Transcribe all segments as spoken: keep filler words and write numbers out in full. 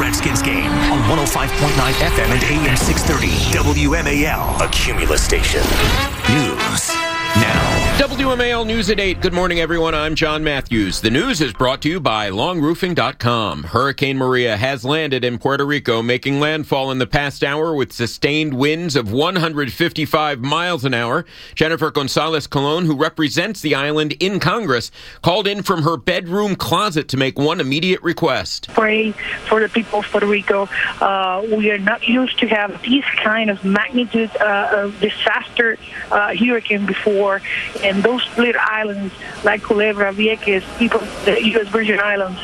Redskins game on one oh five point nine F M and A M six thirty. W M A L, a Cumulus station. News now. W M A L News at eight. Good morning, everyone. I'm John Matthews. The news is brought to you by long roofing dot com. Hurricane Maria has landed in Puerto Rico, making landfall in the past hour with sustained winds of one hundred fifty-five miles an hour. Jennifer Gonzalez Colon, who represents the island in Congress, called in from her bedroom closet to make one immediate request. Pray for the people of Puerto Rico. Uh, we are not used to have this kind of magnitude uh, of disaster uh, hurricane before. And those split islands like Culebra, Vieques, people, the U S Virgin Islands,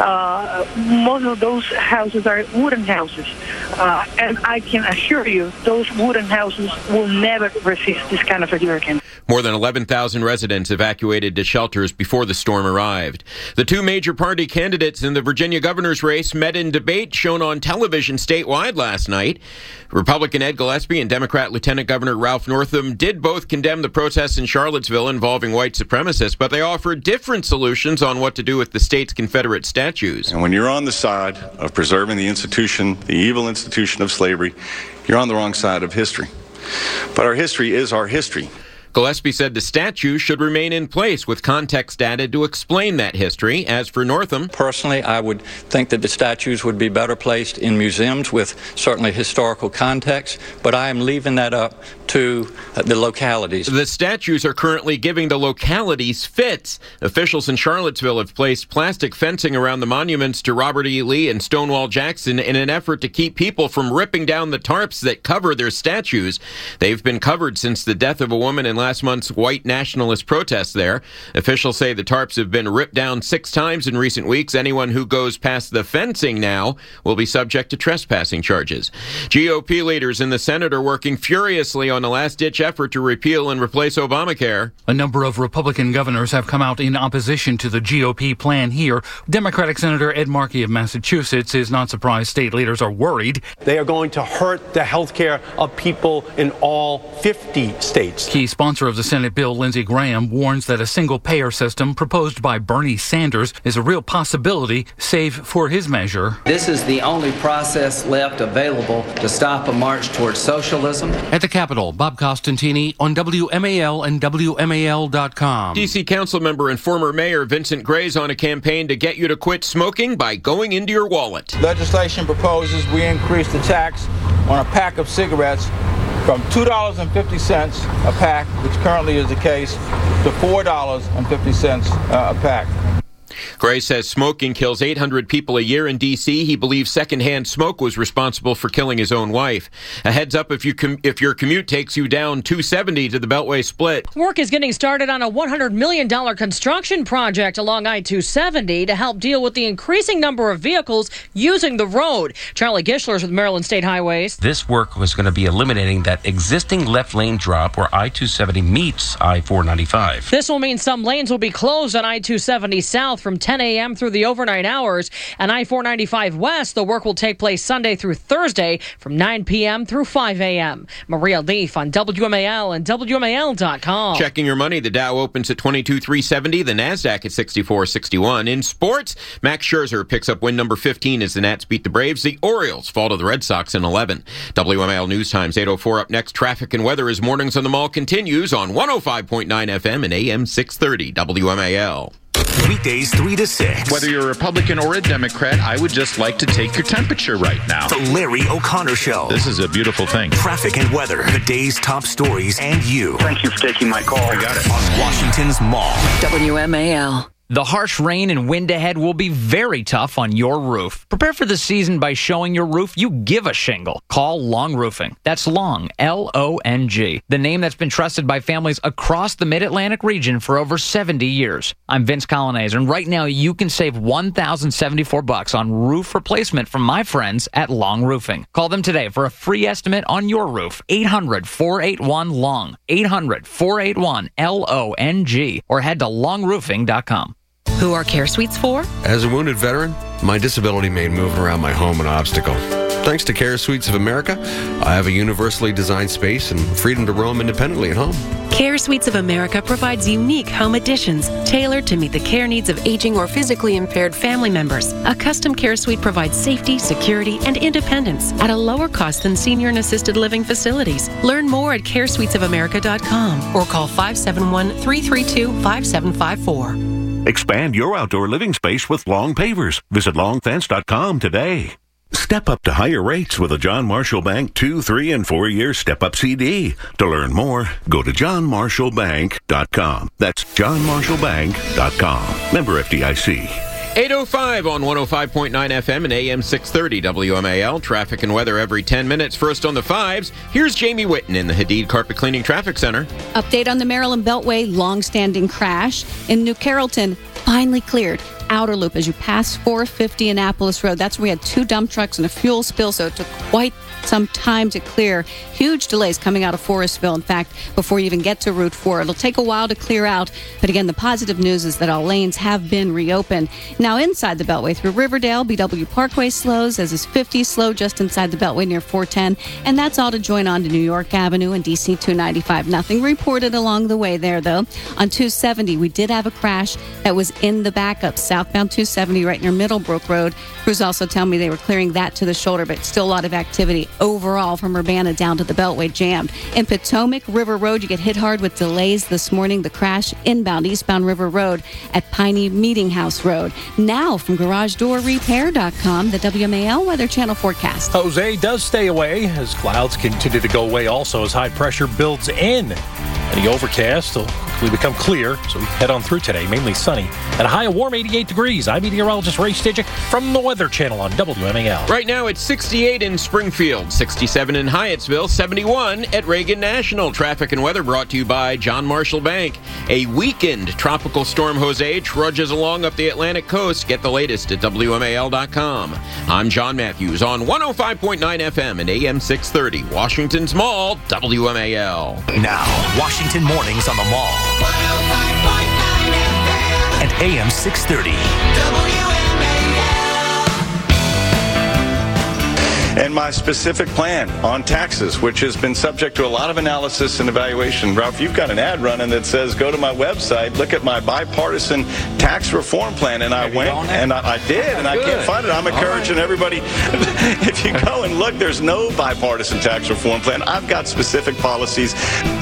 uh, most of those houses are wooden houses. Uh, and I can assure you, those wooden houses will never resist this kind of a hurricane. More than eleven thousand residents evacuated to shelters before the storm arrived. The two major party candidates in the Virginia governor's race met in debate shown on television statewide last night. Republican Ed Gillespie and Democrat Lieutenant Governor Ralph Northam did both condemn the protests in Charlottesville involving white supremacists, but they offered different solutions on what to do with the state's Confederate statues. And when you're on the side of preserving the institution, the evil institution of slavery, you're on the wrong side of history. But our history is our history. Gillespie said the statue should remain in place with context added to explain that history. As for Northam, personally, I would think that the statues would be better placed in museums with certainly historical context, but I am leaving that up to the localities. The statues are currently giving the localities fits. Officials in Charlottesville have placed plastic fencing around the monuments to Robert E. Lee and Stonewall Jackson in an effort to keep people from ripping down the tarps that cover their statues. They've been covered since the death of a woman in last month's white nationalist protests there. Officials say the tarps have been ripped down six times in recent weeks. Anyone who goes past the fencing now will be subject to trespassing charges. G O P leaders in the Senate are working furiously on a last-ditch effort to repeal and replace Obamacare. A number of Republican governors have come out in opposition to the G O P plan here. Democratic Senator Ed Markey of Massachusetts is not surprised state leaders are worried. They are going to hurt the health care of people in all fifty states. Key sponsor of the Senate bill, Lindsey Graham, warns that a single-payer system proposed by Bernie Sanders is a real possibility, save for his measure. This is the only process left available to stop a march towards socialism. At the Capitol, Bob Costantini on W M A L and W M A L dot com. D C Council member and former Mayor Vincent Gray's on a campaign to get you to quit smoking by going into your wallet. Legislation proposes we increase the tax on a pack of cigarettes from two dollars and fifty cents a pack, which currently is the case, to four dollars and fifty cents a pack. Gray says smoking kills eight hundred people a year in D C. He believes secondhand smoke was responsible for killing his own wife. A heads up if you com- if your commute takes you down two seventy to the Beltway split. Work is getting started on a one hundred million dollars construction project along I two seventy to help deal with the increasing number of vehicles using the road. Charlie Gischler's with Maryland State Highways. This work was going to be eliminating that existing left lane drop where I two seventy meets I four ninety-five. This will mean some lanes will be closed on I two seventy south from ten a.m. through the overnight hours. And I four ninety-five west, the work will take place Sunday through Thursday from nine p.m. through five a.m. Maria Leaf on W M A L and W M A L dot com. Checking your money, the Dow opens at twenty-two thousand three hundred seventy, the NASDAQ at sixty-four sixty-one. In sports, Max Scherzer picks up win number fifteen as the Nats beat the Braves. The Orioles fall to the Red Sox in eleven. W M A L News Times eight oh four up next. Traffic and weather as Mornings on the Mall continues on one oh five point nine F M and A M six thirty W M A L. Weekdays three to six. Whether you're a Republican or a Democrat, I would just like to take your temperature right now. The Larry O'Connor Show. This is a beautiful thing. Traffic and weather, the day's top stories, and you. Thank you for taking my call. I got it. On Washington's Mall. W M A L. The harsh rain and wind ahead will be very tough on your roof. Prepare for the season by showing your roof you give a shingle. Call Long Roofing. That's Long, L O N G. The name that's been trusted by families across the Mid-Atlantic region for over seventy years. I'm Vince Colonnese, and right now you can save one thousand seventy-four bucks on roof replacement from my friends at Long Roofing. Call them today for a free estimate on your roof. eight hundred, four eight one, L O N G. eight hundred, four eight one, L O N G. Or head to long roofing dot com. Who are Care Suites for? As a wounded veteran, my disability made moving around my home an obstacle. Thanks to Care Suites of America, I have a universally designed space and freedom to roam independently at home. Care Suites of America provides unique home additions tailored to meet the care needs of aging or physically impaired family members. A custom care suite provides safety, security, and independence at a lower cost than senior and assisted living facilities. Learn more at care suites of america dot com or call five seven one, three three two, five seven five four. Expand your outdoor living space with Long Pavers. Visit long fence dot com today. Step up to higher rates with a John Marshall Bank two, three, and four-year step-up C D. To learn more, go to john marshall bank dot com. That's john marshall bank dot com. Member F D I C. eight oh five on one oh five point nine F M and A M six thirty W M A L. Traffic and weather every ten minutes. First on the fives, here's Jamie Whitten in the Hadid Carpet Cleaning Traffic Center. Update on the Maryland Beltway long-standing crash in New Carrollton. Finally cleared. Outer loop as you pass four fifty Annapolis Road. That's where we had two dump trucks and a fuel spill, so it took quite some time to clear. Huge delays coming out of Forestville. In fact, before you even get to Route four, it'll take a while to clear out. But again, the positive news is that all lanes have been reopened. Now inside the Beltway through Riverdale, B W Parkway slows, as is fifty slow just inside the Beltway near four ten. And that's all to join on to New York Avenue and D C two ninety-five. Nothing reported along the way there, though. On two seventy, we did have a crash that was in the backup. Southbound two seventy right near Middlebrook Road. Crews also tell me they were clearing that to the shoulder, but still a lot of activity overall from Urbana down to the Beltway jammed. In Potomac River Road, you get hit hard with delays this morning. The crash inbound eastbound River Road at Piney Meeting House Road. Now from garage door repair dot com, the W M A L Weather Channel forecast. Jose does stay away as clouds continue to go away also as high pressure builds in. And the overcast will quickly become clear, so we head on through today, mainly sunny. At a high of warm eighty-eight degrees, I'm meteorologist Ray Stidgick from the Weather Channel on W M A L. Right now it's sixty-eight in Springfield, sixty-seven in Hyattsville, seventy-one at Reagan National. Traffic and weather brought to you by John Marshall Bank. A weakened tropical storm Jose trudges along up the Atlantic coast. Get the latest at W M A L dot com. I'm John Matthews on one oh five point nine F M and A M six thirty, Washington's Mall, W M A L. Now, Washington Mornings on the Mall. one oh five point nine F M and A M six thirty. And my specific plan on taxes, which has been subject to a lot of analysis and evaluation. Ralph, you've got an ad running that says, go to my website, look at my bipartisan tax reform plan. And I went, and I, I did, and I can't find it. I'm encouraging everybody, if you go and look, there's no bipartisan tax reform plan. I've got specific policies.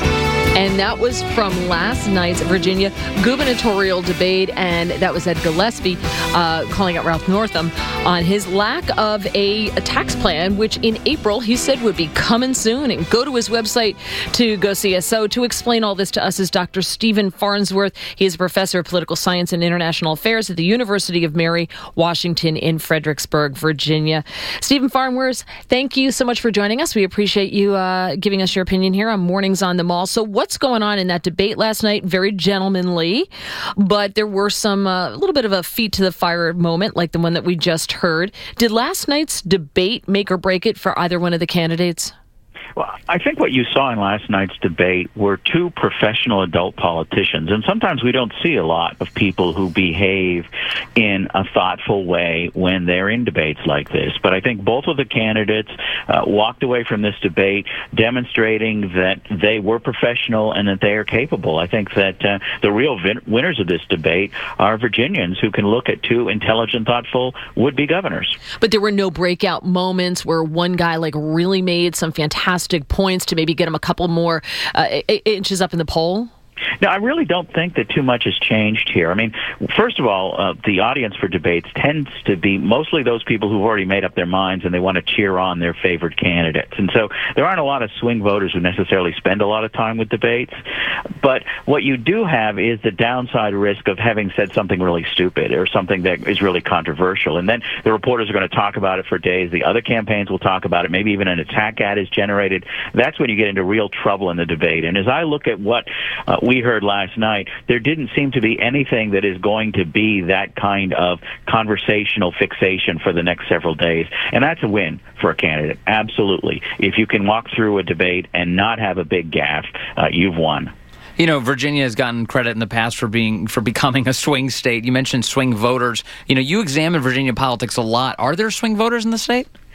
And that was from last night's Virginia gubernatorial debate, and that was Ed Gillespie uh, calling out Ralph Northam on his lack of a, a tax plan, which in April he said would be coming soon. And go to his website to go see us. So to explain all this to us is Doctor Stephen Farnsworth. He is a professor of political science and international affairs at the University of Mary Washington in Fredericksburg, Virginia. Stephen Farnsworth, thank you so much for joining us. We appreciate you uh, giving us your opinion here on Mornings on the Mall. So what's going on in that debate last night? Very gentlemanly, but there were some, a uh, little bit of a feet to the fire moment, like the one that we just heard. Did last night's debate make or break it for either one of the candidates? Well, I think what you saw in last night's debate were two professional adult politicians, and sometimes we don't see a lot of people who behave in a thoughtful way when they're in debates like this. But I think both of the candidates uh, walked away from this debate demonstrating that they were professional and that they are capable. I think that uh, the real vin- winners of this debate are Virginians who can look at two intelligent, thoughtful would-be governors. But there were no breakout moments where one guy like really made some fantastic points to maybe get him a couple more uh, inches up in the poll? No, I really don't think that too much has changed here. I mean, first of all, uh, the audience for debates tends to be mostly those people who've already made up their minds and they want to cheer on their favorite candidates. And so there aren't a lot of swing voters who necessarily spend a lot of time with debates. But what you do have is the downside risk of having said something really stupid or something that is really controversial. And then the reporters are going to talk about it for days. The other campaigns will talk about it. Maybe even an attack ad is generated. That's when you get into real trouble in the debate. And as I look at what uh, we heard last night, there didn't seem to be anything that is going to be that kind of conversational fixation for the next several days. And that's a win for a candidate. Absolutely. If you can walk through a debate and not have a big gaffe, uh, you've won. You know, Virginia has gotten credit in the past for being for becoming a swing state. You mentioned swing voters. You know, you examine Virginia politics a lot. Are there swing voters in the state?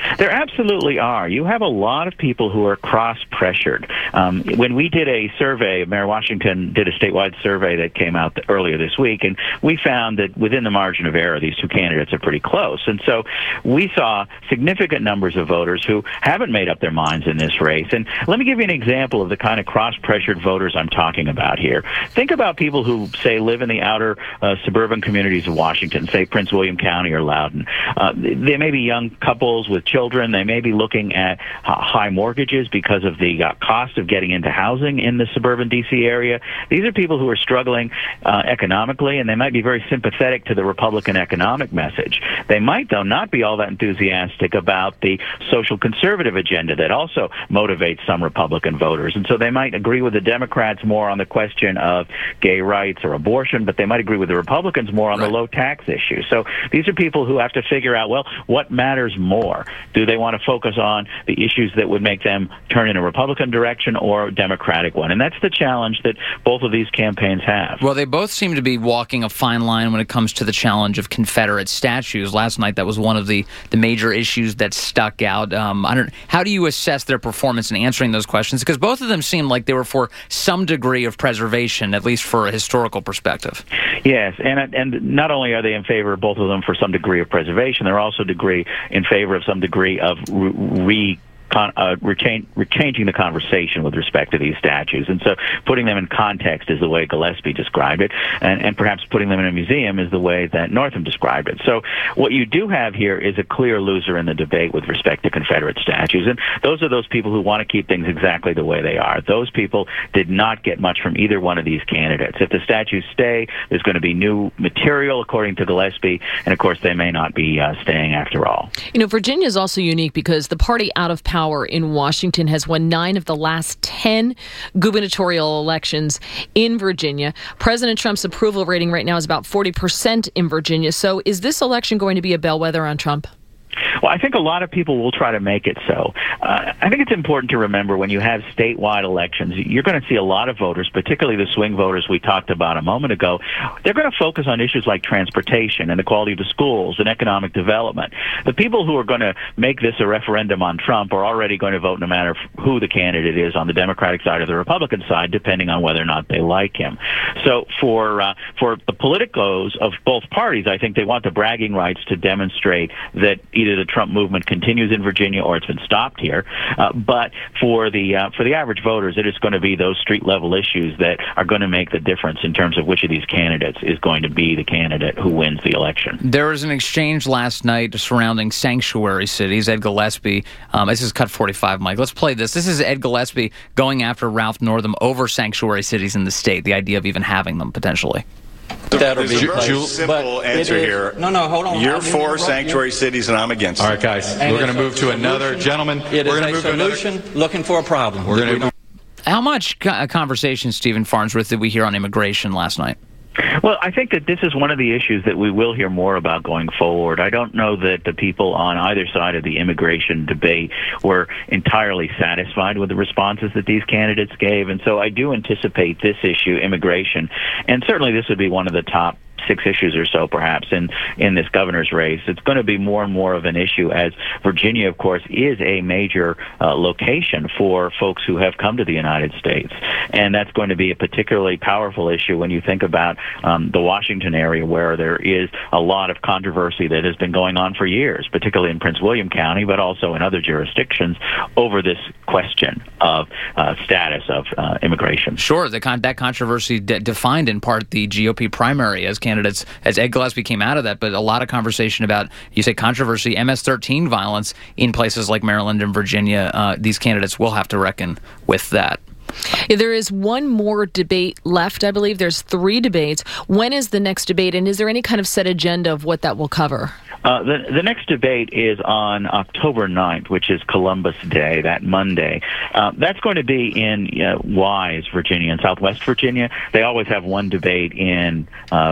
There absolutely are. You have a lot of people who are cross-pressured. Um, when we did a survey, Mayor Washington did a statewide survey that came out earlier this week, and we found that within the margin of error, these two candidates are pretty close. And so we saw significant numbers of voters who haven't made up their minds in this race. And let me give you an example of the kind of cross-pressured voters I'm talking about here. Think about people who, say, live in the outer uh, suburban communities of Washington, say Prince William County or Loudoun. Uh, they may be young couples with children. They may be looking at uh, high mortgages because of the uh, cost of getting into housing in the suburban D C area. These are people who are struggling uh, economically, and they might be very sympathetic to the Republican economic message. They might, though, not be all that enthusiastic about the social conservative agenda that also motivates some Republican voters. And so they might agree with the Democrats more on the question of gay rights or abortion, but they might agree with the Republicans more on right. the low tax issue. So these are people who have to figure out, well, what matters more? Do they want to focus on the issues that would make them turn in a Republican direction or a Democratic one? And that's the challenge that both of these campaigns have. Well, they both seem to be walking a fine line when it comes to the challenge of Confederate statues. Last night, that was one of the, the major issues that stuck out. Um, I don't. How do you assess their performance in answering those questions? Because both of them seemed like they were for some degree of preservation, at least for a historical perspective. Yes, and and not only are they in favor, both of them, for some degree of preservation, they're also degree in favor of some degree of re. Con, uh, retain, changing the conversation with respect to these statues. And so putting them in context is the way Gillespie described it, and, and perhaps putting them in a museum is the way that Northam described it. So what you do have here is a clear loser in the debate with respect to Confederate statues, and those are those people who want to keep things exactly the way they are. Those people did not get much from either one of these candidates. If the statues stay, there's going to be new material, according to Gillespie, and of course they may not be uh, staying after all. You know, Virginia is also unique because the party out of power in Washington has won nine of the last ten gubernatorial elections in Virginia. President Trump's approval rating right now is about forty percent in Virginia. So is this election going to be a bellwether on Trump? Well, I think a lot of people will try to make it so. Uh, I think it's important to remember when you have statewide elections, you're going to see a lot of voters, particularly the swing voters we talked about a moment ago. They're going to focus on issues like transportation and the quality of the schools and economic development. The people who are going to make this a referendum on Trump are already going to vote no matter who the candidate is on the Democratic side or the Republican side, depending on whether or not they like him. So for uh, for the politicos of both parties, I think they want the bragging rights to demonstrate that either the Trump movement continues in Virginia or it's been stopped here. Uh, but for the uh, for the average voters, it is going to be those street level issues that are going to make the difference in terms of which of these candidates is going to be the candidate who wins the election. There was an exchange last night surrounding sanctuary cities. Ed Gillespie, um, this is Cut forty-five, Mike. Let's play this. This is Ed Gillespie going after Ralph Northam over sanctuary cities in the state, the idea of even having them potentially. That'll There's be a very Ju- simple answer is, here. No, no, hold on. You're for sanctuary cities, and I'm against it. All right, guys. And we're going to move to another gentleman. It we're is going a to move solution to another. Looking for a problem. We're going to. How much conversation, Stephen Farnsworth, did we hear on immigration last night? Well, I think that this is one of the issues that we will hear more about going forward. I don't know that the people on either side of the immigration debate were entirely satisfied with the responses that these candidates gave, and so I do anticipate this issue, immigration, and certainly this would be one of the top six issues or so, perhaps, in, in this governor's race. It's going to be more and more of an issue as Virginia, of course, is a major uh, location for folks who have come to the United States. And that's going to be a particularly powerful issue when you think about um, the Washington area, where there is a lot of controversy that has been going on for years, particularly in Prince William County, but also in other jurisdictions, over this question of uh, status of uh, immigration. Sure, the con- that controversy de- defined in part the G O P primary as candidates, as Ed Gillespie came out of that, but a lot of conversation about, you say controversy, M S thirteen violence in places like Maryland and Virginia. Uh, these candidates will have to reckon with that. Yeah, there is one more debate left, I believe. There's three debates. When is the next debate, and is there any kind of set agenda of what that will cover? Uh, the, the next debate is on October ninth, which is Columbus Day, that Monday. Uh, that's going to be in uh, Wise, Virginia, in Southwest Virginia. They always have one debate in uh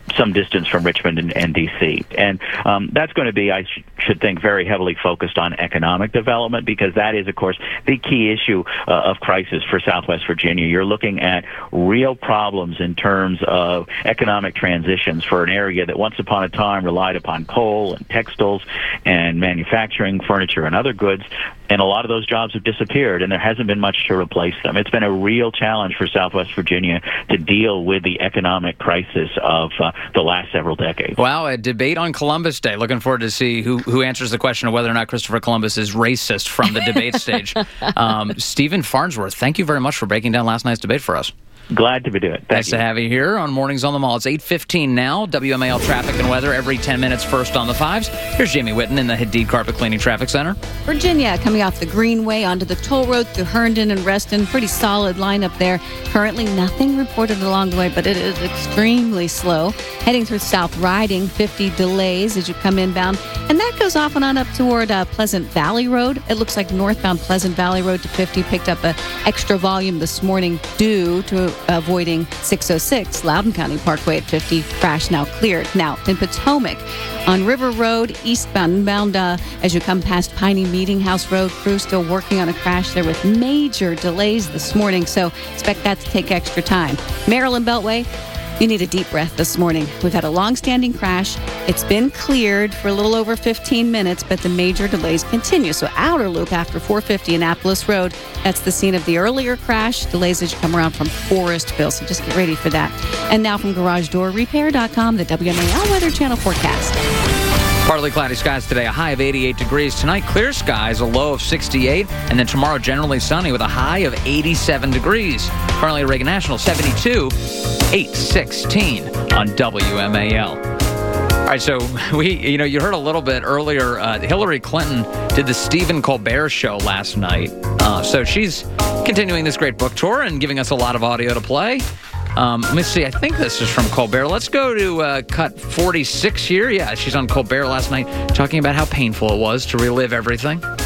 some distance from Richmond and, and D C. And um, that's going to be, I sh- should think, very heavily focused on economic development, because that is, of course, the key issue uh, of crisis for Southwest Virginia. You're looking at real problems in terms of economic transitions for an area that once upon a time relied upon coal and textiles and manufacturing, furniture, and other goods. And a lot of those jobs have disappeared, and there hasn't been much to replace them. It's been a real challenge for Southwest Virginia to deal with the economic crisis of uh, the last several decades. Wow, a debate on Columbus Day. Looking forward to see who, who answers the question of whether or not Christopher Columbus is racist from the debate stage. Um, Stephen Farnsworth, thank you very much for breaking down last night's debate for us. Glad to be doing it. Thank nice you. to have you here on Mornings on the Mall. It's eight fifteen now. W M A L traffic and weather every ten minutes, first on the fives. Here's Jamie Whitten in the Hadid Carpet Cleaning Traffic Center. Virginia, coming off the Greenway onto the toll road through Herndon and Reston. Pretty solid lineup there. Currently nothing reported along the way, but it is extremely slow. Heading through South Riding, fifty delays as you come inbound. And that goes off and on up toward uh, Pleasant Valley Road. It looks like northbound Pleasant Valley Road to fifty picked up an extra volume this morning due to avoiding six oh six Loudoun County Parkway at fifty. Crash now cleared. Now in Potomac on River Road, eastbound inbound uh, as you come past Piney Meeting House Road, crew still working on a crash there with major delays this morning, so expect that to take extra time. Maryland Beltway, you need a deep breath this morning. We've had a long-standing crash. It's been cleared for a little over fifteen minutes, but the major delays continue. So outer loop after four fifty Annapolis Road, that's the scene of the earlier crash. Delays as you come around from Forestville, so just get ready for that. And now from Garage Door Repair dot com, the W M A L Weather Channel forecast. Partly cloudy skies today, a high of eighty-eight degrees. Tonight, clear skies, a low of sixty-eight. And then tomorrow, generally sunny with a high of eighty-seven degrees. Currently at Reagan National, seventy-two, eight sixteen on W M A L. All right, so we, you know, you heard a little bit earlier. Uh, Hillary Clinton did the Stephen Colbert Show last night. Uh, so she's continuing this great book tour and giving us a lot of audio to play. Um, let me see. I think this is from Colbert. Let's go to uh, cut forty-six here. Yeah, she's on Colbert last night talking about how painful it was to relive everything. And,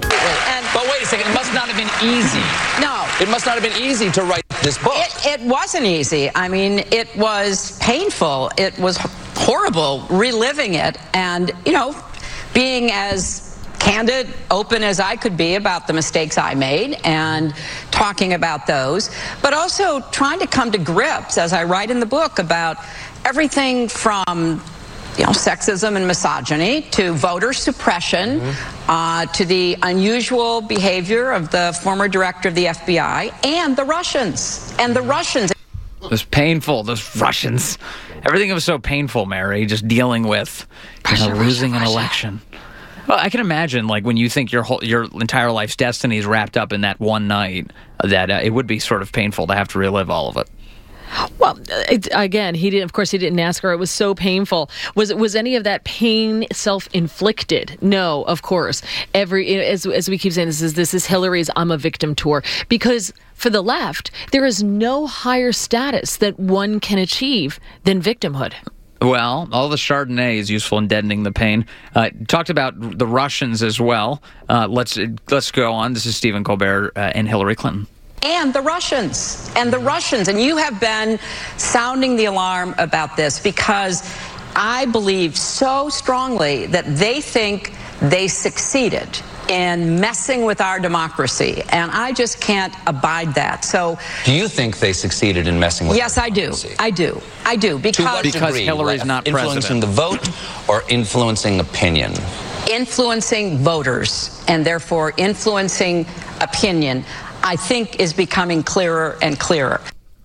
but wait a second. It must not have been easy. No. It must not have been easy to write this book. It, it wasn't easy. I mean, it was painful. It was horrible reliving it and, you know, being as candid, open as I could be about the mistakes I made and talking about those, but also trying to come to grips, as I write in the book, about everything from, you know, sexism and misogyny to voter suppression, mm-hmm. uh, to the unusual behavior of the former director of the F B I and the Russians. And the Russians. It was painful, those Russians. Everything was so painful, Mary, just dealing with you know, losing an election. Well, I can imagine, like, when you think your whole, your entire life's destiny is wrapped up in that one night, that uh, it would be sort of painful to have to relive all of it. Well, it, again, he didn't. Of course, he didn't ask her. It was so painful. Was was any of that pain self-inflicted? No, of course. Every as as we keep saying, this is this is Hillary's "I'm a Victim" tour, because for the left, there is no higher status that one can achieve than victimhood. Well, all the Chardonnay is useful in deadening the pain. Uh, talked about the Russians as well. Uh, let's let's go on. This is Stephen Colbert uh, and Hillary Clinton. And the Russians, and the Russians. And you have been sounding the alarm about this because I believe so strongly that they think they succeeded in messing with our democracy. And I just can't abide that. So, do you think they succeeded in messing with yes, I do. Democracy? I do. I do. Because, because degree, Hillary's right? not influencing president. the vote or influencing opinion? Influencing voters and therefore influencing opinion, I think, is becoming clearer and clearer.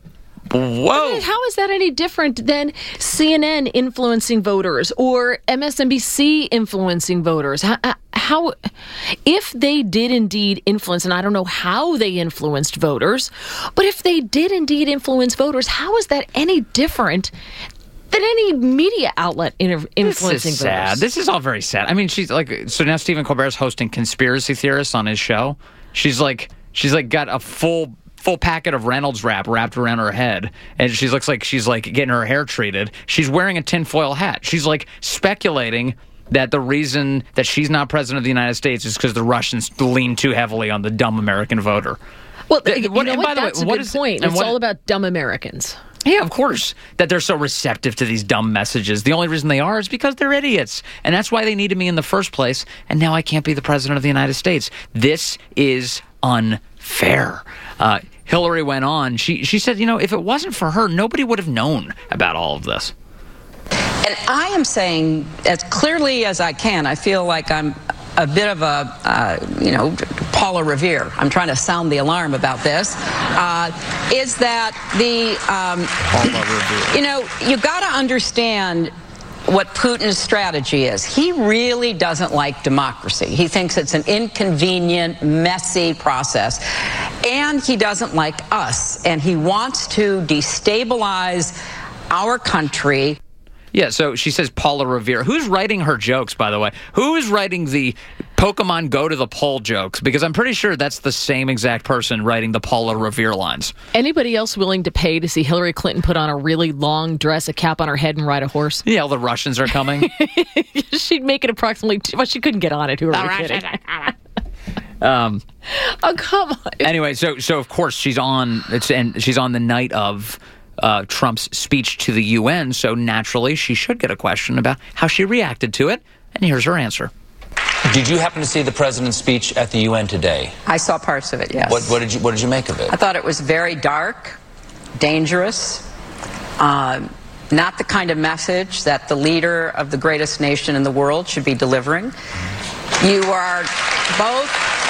Whoa. How is that any different than C N N influencing voters or M S N B C influencing voters? How, how, if they did indeed influence, and I don't know how they influenced voters, but if they did indeed influence voters, how is that any different than any media outlet in influencing this is voters? Sad. This is all very sad. I mean, she's like, so now Stephen Colbert's hosting conspiracy theorists on his show. She's like, she's like got a full full packet of Reynolds wrap wrapped around her head, and she looks like she's like getting her hair treated. She's wearing a tinfoil hat. She's like speculating that the reason that she's not president of the United States is because the Russians lean too heavily on the dumb American voter. Well, The- you what- know and what? by the way, That's a what good is- point. and It's what- all about dumb Americans. Yeah, of course, that they're so receptive to these dumb messages. The only reason they are is because they're idiots. And that's why they needed me in the first place. And now I can't be the president of the United States. This is unfair. Uh, Hillary went on. She, she said, you know, if it wasn't for her, nobody would have known about all of this. And I am saying as clearly as I can, I feel like I'm a bit of a, uh, you know, Paula Revere. I'm trying to sound the alarm about this. Uh, is that the, um, you know, you got to understand what Putin's strategy is. He really doesn't like democracy. He thinks it's an inconvenient, messy process. And he doesn't like us. And he wants to destabilize our country. Yeah, so she says Paula Revere. Who's writing her jokes, by the way? Who is writing the Pokemon Go to the Pole jokes? Because I'm pretty sure that's the same exact person writing the Paula Revere lines. Anybody else willing to pay to see Hillary Clinton put on a really long dress, a cap on her head, and ride a horse? Yeah, all the Russians are coming. She'd make it approximately two, well, she couldn't get on it. Who are we kidding? Um, oh, come on. Anyway, so so of course she's on, it's and she's on the night of Uh, Trump's speech to the U N, so naturally she should get a question about how she reacted to it, and here's her answer. Did you happen to see the president's speech at the U N today? I saw parts of it, yes. What, what did you What did you make of it? I thought it was very dark, dangerous, uh, not the kind of message that the leader of the greatest nation in the world should be delivering. You are both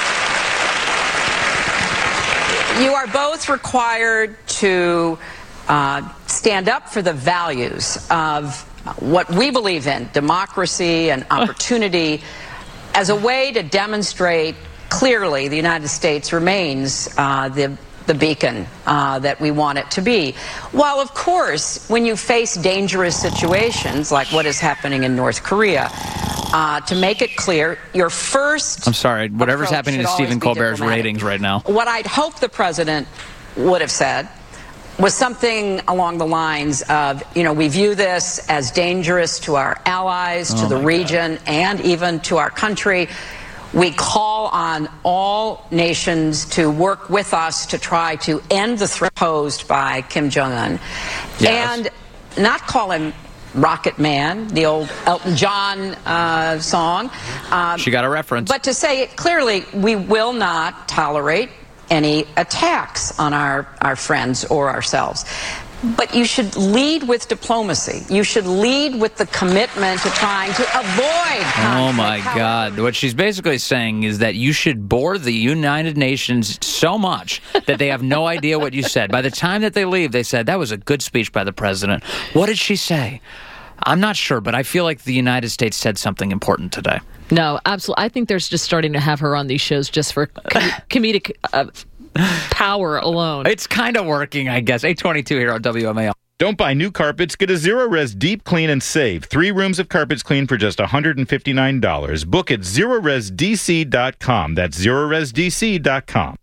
you are both required to Uh, stand up for the values of what we believe in, democracy and opportunity, as a way to demonstrate clearly the United States remains uh, the, the beacon uh, that we want it to be. While, of course, when you face dangerous situations like what is happening in North Korea, uh, to make it clear, your first... I'm sorry, whatever's happening to Stephen Colbert's ratings right now. What I'd hope the president would have said was something along the lines of, you know, we view this as dangerous to our allies, to Oh the my region, and even to our country. We call on all nations to work with us to try to end the threat posed by Kim Jong-un. Yes. And not call him Rocket Man, the old Elton John uh, song. Um, She got a reference. But to say it clearly, we will not tolerate any attacks on our, our friends or ourselves. But you should lead with diplomacy. You should lead with the commitment to trying to avoid conflict. Oh, my God. What she's basically saying is that you should bore the United Nations so much that they have no idea what you said. By the time that they leave, they said, that was a good speech by the president. What did she say? I'm not sure, but I feel like the United States said something important today. No, absolutely. I think they're just starting to have her on these shows just for com- comedic uh, power alone. It's kind of working, I guess. eight twenty-two here on W M A L. Don't buy new carpets. Get a Zero-Res Deep Clean and save. Three rooms of carpets clean for just one hundred fifty-nine dollars. Book at zero res d c dot com. That's zero res d c dot com.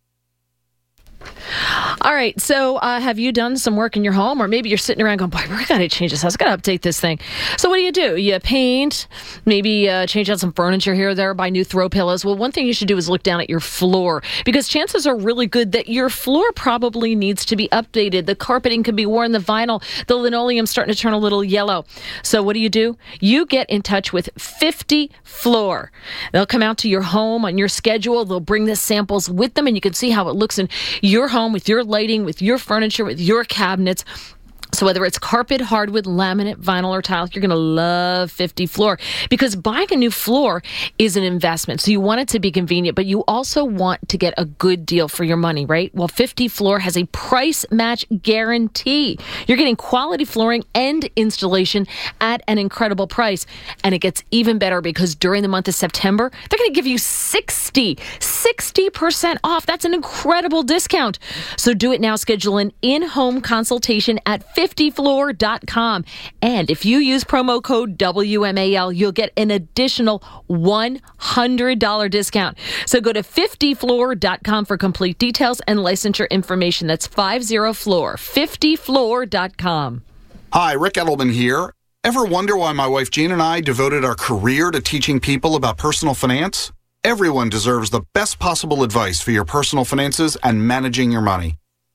All right, so uh, have you done some work in your home? Or maybe you're sitting around going, boy, we got to change this house. got to update this thing. So what do you do? You paint, maybe uh, change out some furniture here or there, buy new throw pillows. Well, one thing you should do is look down at your floor, because chances are really good that your floor probably needs to be updated. The carpeting could be worn, the vinyl, the linoleum's starting to turn a little yellow. So what do you do? You get in touch with fifty Floor. They'll come out to your home on your schedule. They'll bring the samples with them, and you can see how it looks in your home with your lighting, with your furniture, with your cabinets. So whether it's carpet, hardwood, laminate, vinyl, or tile, you're going to love fifty Floor, because buying a new floor is an investment. So you want it to be convenient, but you also want to get a good deal for your money, right? Well, fifty Floor has a price match guarantee. You're getting quality flooring and installation at an incredible price. And it gets even better because during the month of September, they're going to give you sixty percent off. That's an incredible discount. So do it now. Schedule an in-home consultation at fifty floor dot com. And if you use promo code W M A L, you'll get an additional one hundred dollars discount. So go to fifty floor dot com for complete details and licensure information. That's fifty floor, fifty floor dot com. Hi, Rick Edelman here. Ever wonder why my wife Jean and I devoted our career to teaching people about personal finance? Everyone deserves the best possible advice for your personal finances and managing your money.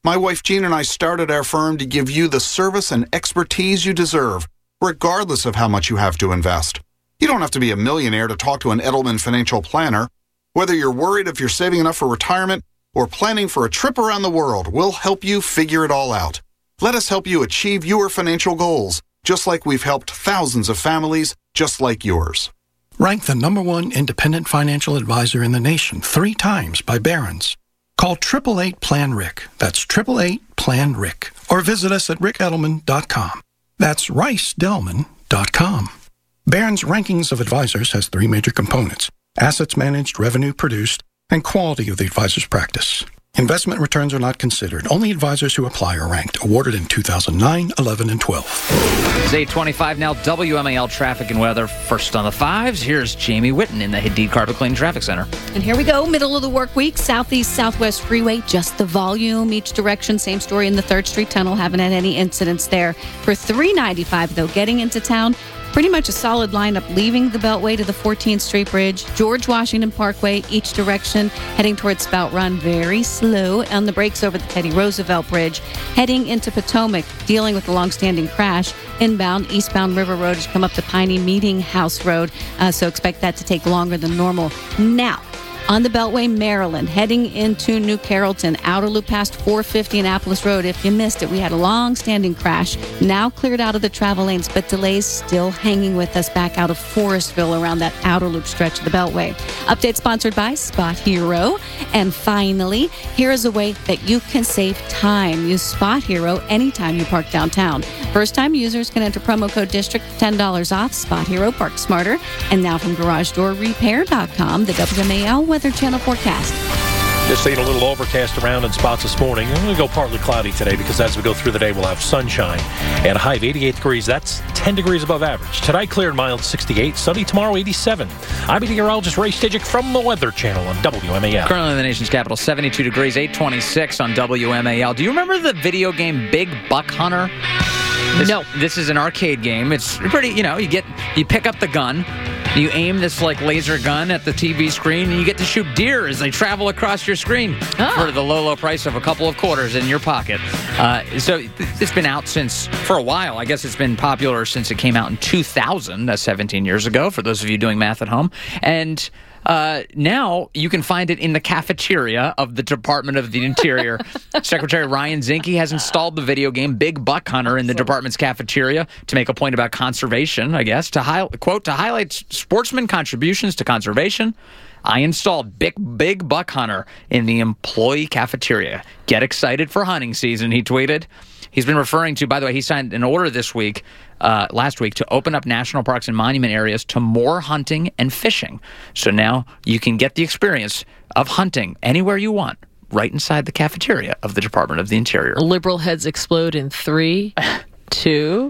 My wife Jean and I started our firm to give you the service and expertise you deserve, regardless of how much you have to invest. You don't have to be a millionaire to talk to an Edelman financial planner. Whether you're worried if you're saving enough for retirement or planning for a trip around the world, we'll help you figure it all out. Let us help you achieve your financial goals, just like we've helped thousands of families just like yours. Ranked the number one independent financial advisor in the nation three times by Barron's. Call eight eight eight, plan Rick. That's eight eight eight, plan Rick. Or visit us at rick edelman dot com. That's rice delman dot com. Barron's Rankings of Advisors has three major components: assets managed, revenue produced, and quality of the advisor's practice. Investment returns are not considered. Only advisors who apply are ranked. Awarded in two thousand nine, eleven, and twelve. It's eight twenty-five now. W M A L traffic and weather. First on the fives, here's Jamie Whitten in the Hadid Carpet Cleaning Traffic Center. And here we go. Middle of the work week. Southeast, Southwest Freeway. Just the volume each direction. Same story in the third Street Tunnel. Haven't had any incidents there. For three ninety-five, though, getting into town, pretty much a solid lineup leaving the Beltway to the fourteenth Street Bridge, George Washington Parkway, each direction, heading towards Spout Run, very slow on the brakes over the Teddy Roosevelt Bridge, heading into Potomac, dealing with the long-standing crash. Inbound, eastbound River Road has come up to Piney Meeting House Road, uh, so expect that to take longer than normal. Now, on the Beltway, Maryland, heading into New Carrollton, outer loop past four fifty Annapolis Road. If you missed it, we had a long-standing crash, now cleared out of the travel lanes, but delays still hanging with us back out of Forestville around that outer loop stretch of the Beltway. Update sponsored by Spot Hero. And finally, here is a way that you can save time. Use Spot Hero anytime you park downtown. First-time users can enter promo code DISTRICT for ten dollars off. Spot Hero, park smarter. And now from garage door repair dot com, the W M A L Weather Channel forecast. Just seeing a little overcast around in spots this morning. I'm going to go partly cloudy today because as we go through the day, we'll have sunshine and a high of eighty-eight degrees. That's ten degrees above average. Tonight, clear and mild, sixty-eight. Sunny tomorrow, eighty-seven. I'm meteorologist Ray Stidgick from the Weather Channel on W M A L. Currently in the nation's capital, seventy-two degrees, eight twenty-six on W M A L. Do you remember the video game Big Buck Hunter? This, no. This is an arcade game. It's pretty, you know, you get, you pick up the gun, you aim this like laser gun at the T V screen, and you get to shoot deer as they travel across your screen ah. for the low, low price of a couple of quarters in your pocket. Uh, so it's been out since, for a while. I guess it's been popular since it came out in two thousand, that's seventeen years ago, for those of you doing math at home. And Uh, now you can find it in the cafeteria of the Department of the Interior. Secretary Ryan Zinke has installed the video game Big Buck Hunter in the department's cafeteria to make a point about conservation, I guess. To hi- quote, to highlight sportsman contributions to conservation, I installed Big Big Buck Hunter in the employee cafeteria. Get excited for hunting season, he tweeted. He's been referring to, by the way, he signed an order this week, uh, last week, to open up national parks and monument areas to more hunting and fishing. So now you can get the experience of hunting anywhere you want, right inside the cafeteria of the Department of the Interior. Liberal heads explode in three, two...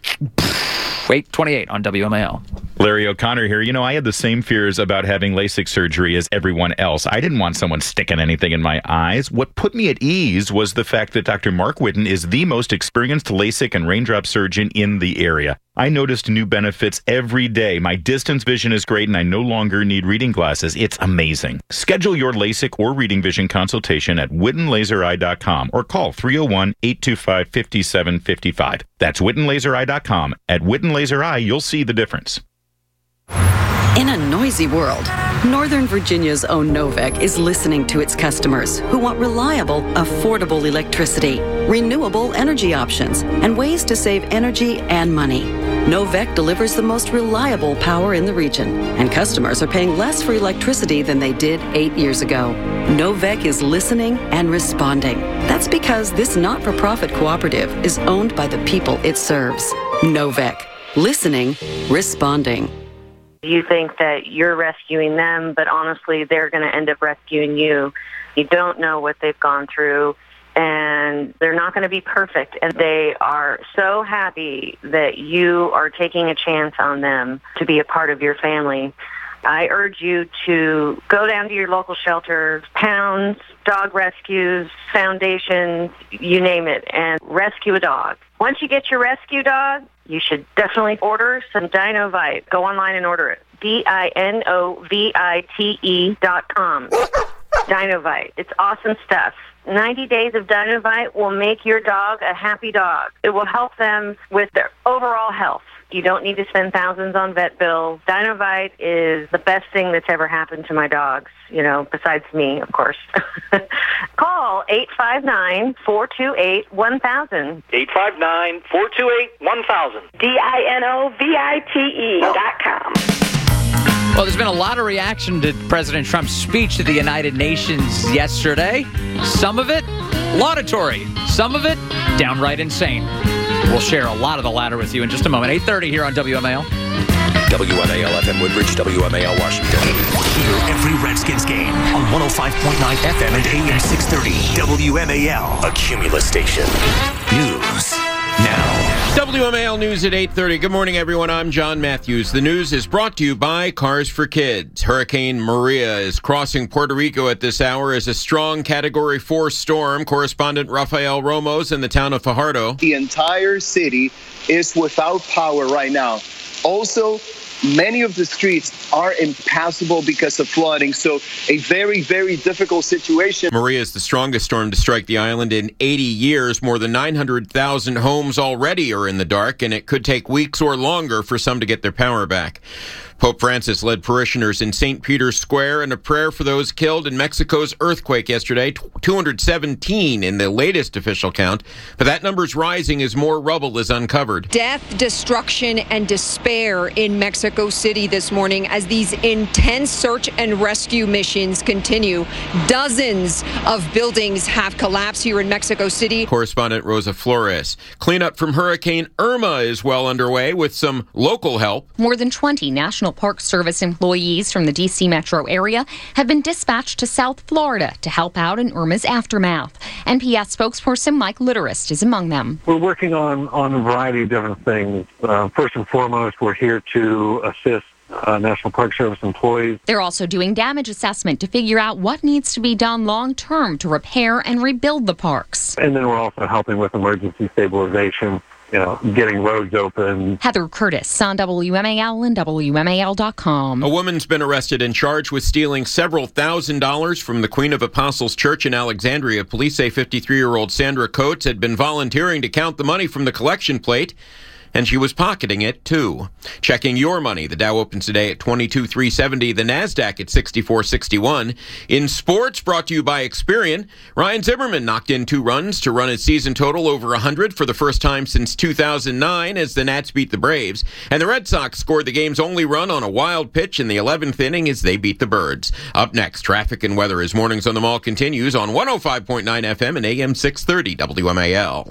eight twenty-eight on W M A L. Larry O'Connor here. You know, I had the same fears about having LASIK surgery as everyone else. I didn't want someone sticking anything in my eyes. What put me at ease was the fact that Doctor Mark Whitten is the most experienced LASIK and raindrop surgeon in the area. I noticed new benefits every day. My distance vision is great, and I no longer need reading glasses. It's amazing. Schedule your LASIK or reading vision consultation at witten laser eye dot com or call three oh one, eight two five, five seven five five. That's witten laser eye dot com. At Whitten Laser Eye, you'll see the difference. In a noisy world, Northern Virginia's own Novec is listening to its customers who want reliable, affordable electricity, renewable energy options, and ways to save energy and money. Novec delivers the most reliable power in the region, and customers are paying less for electricity than they did eight years ago. Novec is listening and responding. That's because this not-for-profit cooperative is owned by the people it serves. Novec. Listening, responding. You think that you're rescuing them, but honestly, they're going to end up rescuing you. You don't know what they've gone through, and they're not going to be perfect. And they are so happy that you are taking a chance on them to be a part of your family. I urge you to go down to your local shelter, pounds, dog rescues, foundations, you name it, and rescue a dog. Once you get your rescue dog, you should definitely order some Dinovite. Go online and order it. D I N O V I T E dot com. Dinovite. It's awesome stuff. ninety days of Dynovite will make your dog a happy dog. It will help them with their overall health. You don't need to spend thousands on vet bills. Dynovite is the best thing that's ever happened to my dogs, you know, besides me, of course. Call eight five nine, four two eight, one thousand. eight five nine, four two eight, one thousand. D I N O V I T E dot com. Well, there's been a lot of reaction to President Trump's speech to the United Nations yesterday. Some of it laudatory. Some of it downright insane. We'll share a lot of the latter with you in just a moment. eight thirty here on W M A L. W M A L F M Woodbridge, W M A L Washington. Hear every Redskins game on one oh five point nine F M and A M six thirty. W M A L, a Cumulus station. News now. W M A L News at eight thirty. Good morning, everyone. I'm John Matthews. The news is brought to you by Cars for Kids. Hurricane Maria is crossing Puerto Rico at this hour as a strong Category four storm. Correspondent Rafael Romos in the town of Fajardo. The entire city is without power right now. Also, many of the streets are impassable because of flooding, so a very, very difficult situation. Maria is the strongest storm to strike the island in eighty years. More than nine hundred thousand homes already are in the dark, and it could take weeks or longer for some to get their power back. Pope Francis led parishioners in Saint Peter's Square in a prayer for those killed in Mexico's earthquake yesterday, two hundred seventeen in the latest official count. But that number's rising as more rubble is uncovered. Death, destruction, and despair in Mexico City this morning as these intense search and rescue missions continue. Dozens of buildings have collapsed here in Mexico City. Correspondent Rosa Flores. Cleanup from Hurricane Irma is well underway with some local help. More than twenty National Park Service employees from the D C metro area have been dispatched to South Florida to help out in Irma's aftermath. N P S spokesperson Mike Litterist is among them. We're working on, on a variety of different things. Uh, first and foremost, we're here to assist uh, National Park Service employees. They're also doing damage assessment to figure out what needs to be done long-term to repair and rebuild the parks. And then we're also helping with emergency stabilization, you know, getting roads open. Heather Curtis on W M A L and W M A L dot com. A woman's been arrested and charged with stealing several thousand dollars from the Queen of Apostles Church in Alexandria. Police say fifty-three-year-old Sandra Coates had been volunteering to count the money from the collection plate, and she was pocketing it, too. Checking your money. The Dow opens today at twenty-two thousand three hundred seventy. The NASDAQ at sixty-four sixty-one. In sports, brought to you by Experian, Ryan Zimmerman knocked in two runs to run his season total over one hundred for the first time since two thousand nine as the Nats beat the Braves. And the Red Sox scored the game's only run on a wild pitch in the eleventh inning as they beat the Birds. Up next, traffic and weather as Mornings on the Mall continues on one oh five point nine F M and A M six thirty W M A L.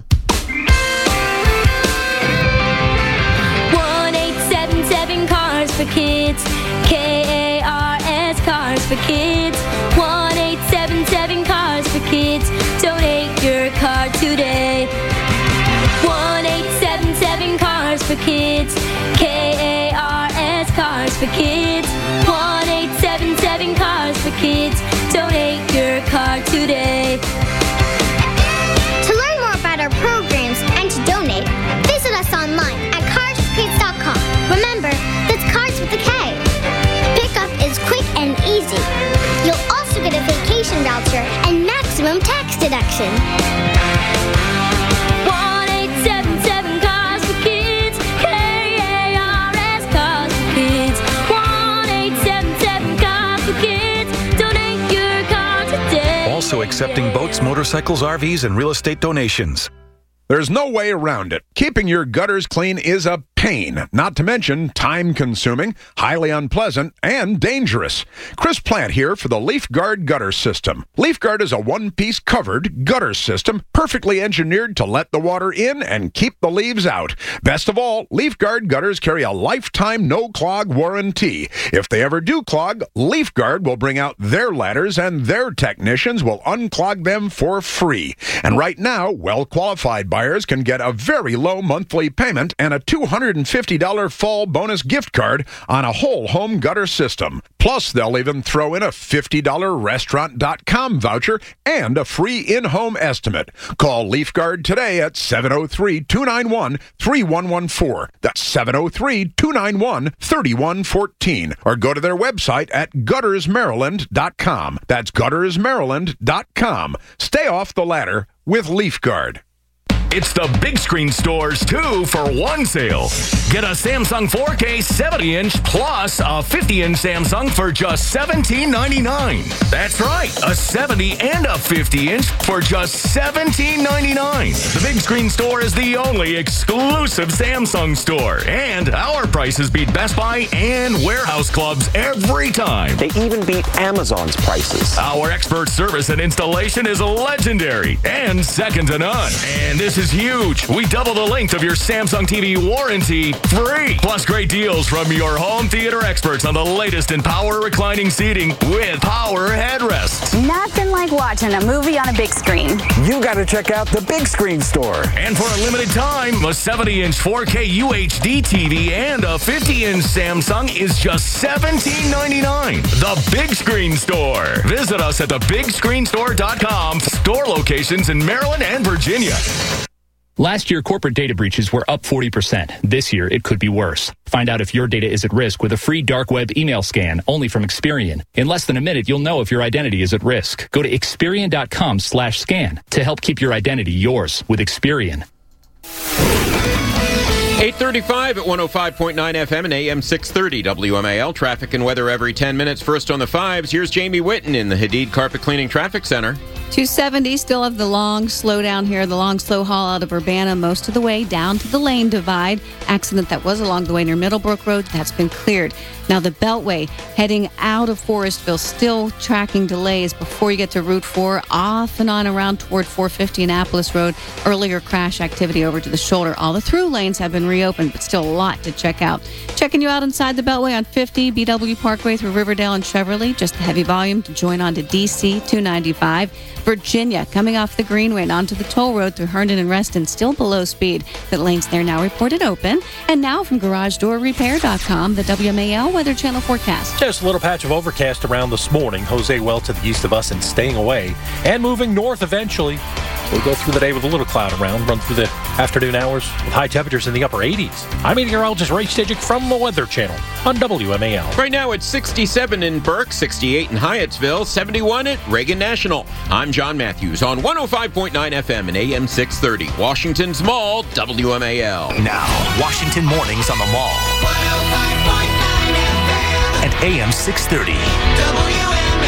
Cars for Kids, K A R S, Cars for Kids, one eight seven seven Cars for Kids, donate your car today. one eight seven seven Cars for Kids, K A R S, Cars for Kids, one eight seven seven Cars for Kids, donate your car today. To learn more about our programs and to donate, visit us online at cars for kids dot com. Remember, that's Cars with a K. Pickup is quick and easy. You'll also get a vacation voucher and maximum tax deduction. one eight seven seven Cars for Kids, K A R S, Cars for Kids, one eight seven seven Cars for Kids, donate your car today. Also accepting boats, motorcycles, R Vs, and real estate donations. There's no way around it. Keeping your gutters clean is a pain, not to mention time-consuming, highly unpleasant, and dangerous. Chris Plant here for the LeafGuard Gutter System. LeafGuard is a one-piece covered gutter system perfectly engineered to let the water in and keep the leaves out. Best of all, LeafGuard gutters carry a lifetime no-clog warranty. If they ever do clog, LeafGuard will bring out their ladders and their technicians will unclog them for free. And right now, well-qualified buyers can get a very low monthly payment and a two hundred hundred fifty dollars fall bonus gift card on a whole home gutter system. Plus, they'll even throw in a fifty dollars restaurant dot com voucher and a free in-home estimate. Call LeafGuard today at seven oh three, two nine one, three one one four. That's seven oh three, two nine one, three one one four. Or go to their website at gutters maryland dot com. That's gutters maryland dot com. Stay off the ladder with LeafGuard. It's the Big Screen Store's two for one sale. Get a Samsung four K seventy inch plus a fifty inch Samsung for just seventeen ninety-nine. That's right, a seventy and a fifty inch for just seventeen ninety-nine. The Big Screen Store is the only exclusive Samsung store, and our prices beat Best Buy and warehouse clubs every time. They even beat Amazon's prices. Our expert service and installation is legendary and second to none. And this is huge. We double the length of your Samsung T V warranty free. Plus great deals from your home theater experts on the latest in power reclining seating with power headrests. Nothing like watching a movie on a big screen. You got to check out the Big Screen Store. And for a limited time, a seventy inch four K U H D T V and a fifty inch Samsung is just seventeen ninety-nine. The Big Screen Store. Visit us at the big screen store dot com. Store locations in Maryland and Virginia. Last year, corporate data breaches were up forty percent. This year, it could be worse. Find out if your data is at risk with a free dark web email scan only from Experian. In less than a minute, you'll know if your identity is at risk. Go to Experian dot com slash scan to help keep your identity yours with Experian. eight thirty-five at one oh five point nine F M and A M six thirty W M A L. Traffic and weather every ten minutes. First on the fives, here's Jamie Whitten in the Hadid Carpet Cleaning Traffic Center. two seventy, still have the long slow down here, the long slow haul out of Urbana most of the way down to the lane divide. Accident that was along the way near Middlebrook Road, that's been cleared. Now the Beltway heading out of Forestville, still tracking delays before you get to Route four, off and on around toward four fifty Annapolis Road. Earlier crash activity over to the shoulder. All the through lanes have been reopened, but still a lot to check out. Checking you out inside the Beltway on fifty, B W Parkway through Riverdale and Cheverly. Just a heavy volume to join on to D C two ninety-five. Virginia, coming off the Greenway and onto the toll road through Herndon and Reston, still below speed. The lanes there now reported open. And now from garage door repair dot com, the W M A L Weather Channel forecast. Just a little patch of overcast around this morning. Jose well to the east of us and staying away and moving north eventually. We'll go through the day with a little cloud around, run through the afternoon hours with high temperatures in the upper eighties. I'm meteorologist Ray Stidgick from the Weather Channel on W M A L. Right now it's sixty-seven in Burke, sixty-eight in Hyattsville, seventy-one at Reagan National. I'm John Matthews on one oh five point nine F M and A M six thirty. Washington's Mall, W M A L. Now, Washington Mornings on the Mall. one oh five point nine F M and A M six thirty. W M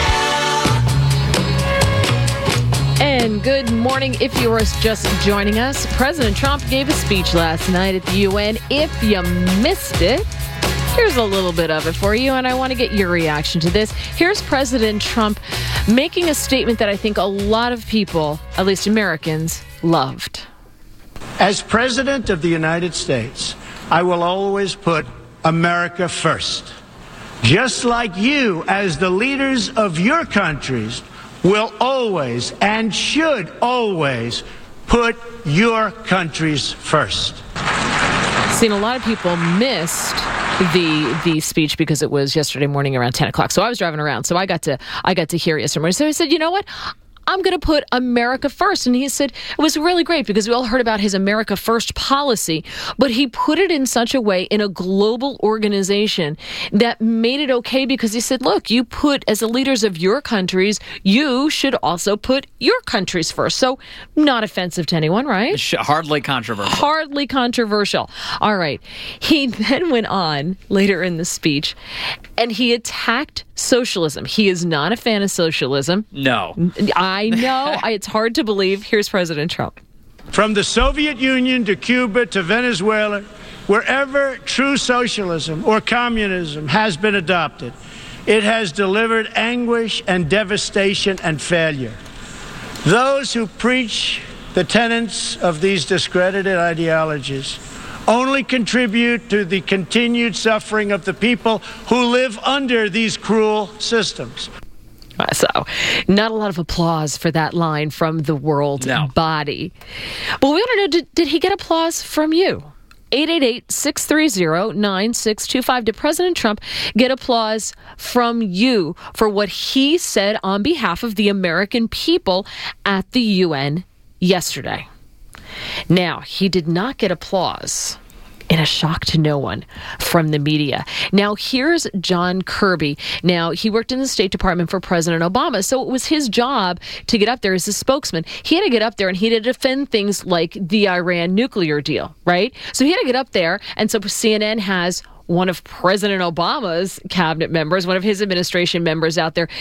A L. And good morning. If you were just joining us, President Trump gave a speech last night at the U N. If you missed it, here's a little bit of it for you, and I want to get your reaction to this. Here's President Trump making a statement that I think a lot of people, at least Americans, loved. As President of the United States, I will always put America first. Just like you, as the leaders of your countries, will always and should always put your countries first. Seen a lot of people missed the the speech because it was yesterday morning around ten o'clock. So I was driving around, so I got to I got to hear it yesterday morning. So I said, you know what? I'm going to put America first. And he said it was really great because we all heard about his America First policy, but he put it in such a way in a global organization that made it okay because he said, look, you put, as the leaders of your countries, you should also put your countries first. So not offensive to anyone, right? Hardly controversial. Hardly controversial. All right. He then went on later in the speech and he attacked socialism. He is not a fan of socialism. No. I know. It's hard to believe. Here's President Trump. From the Soviet Union to Cuba to Venezuela, wherever true socialism or communism has been adopted, it has delivered anguish and devastation and failure. Those who preach the tenets of these discredited ideologies only contribute to the continued suffering of the people who live under these cruel systems. So, not a lot of applause for that line from the world no. body. But we want to know, did, did he get applause from you? eight eight eight, six three zero, nine six two five. Did President Trump get applause from you for what he said on behalf of the American people at the U N yesterday? Now, he did not get applause, in a shock to no one, from the media. Now, here's John Kirby. Now, he worked in the State Department for President Obama, so it was his job to get up there as a spokesman. He had to get up there and he had to defend things like the Iran nuclear deal, right? So he had to get up there, and so C N N has one of President Obama's cabinet members, one of his administration members out there,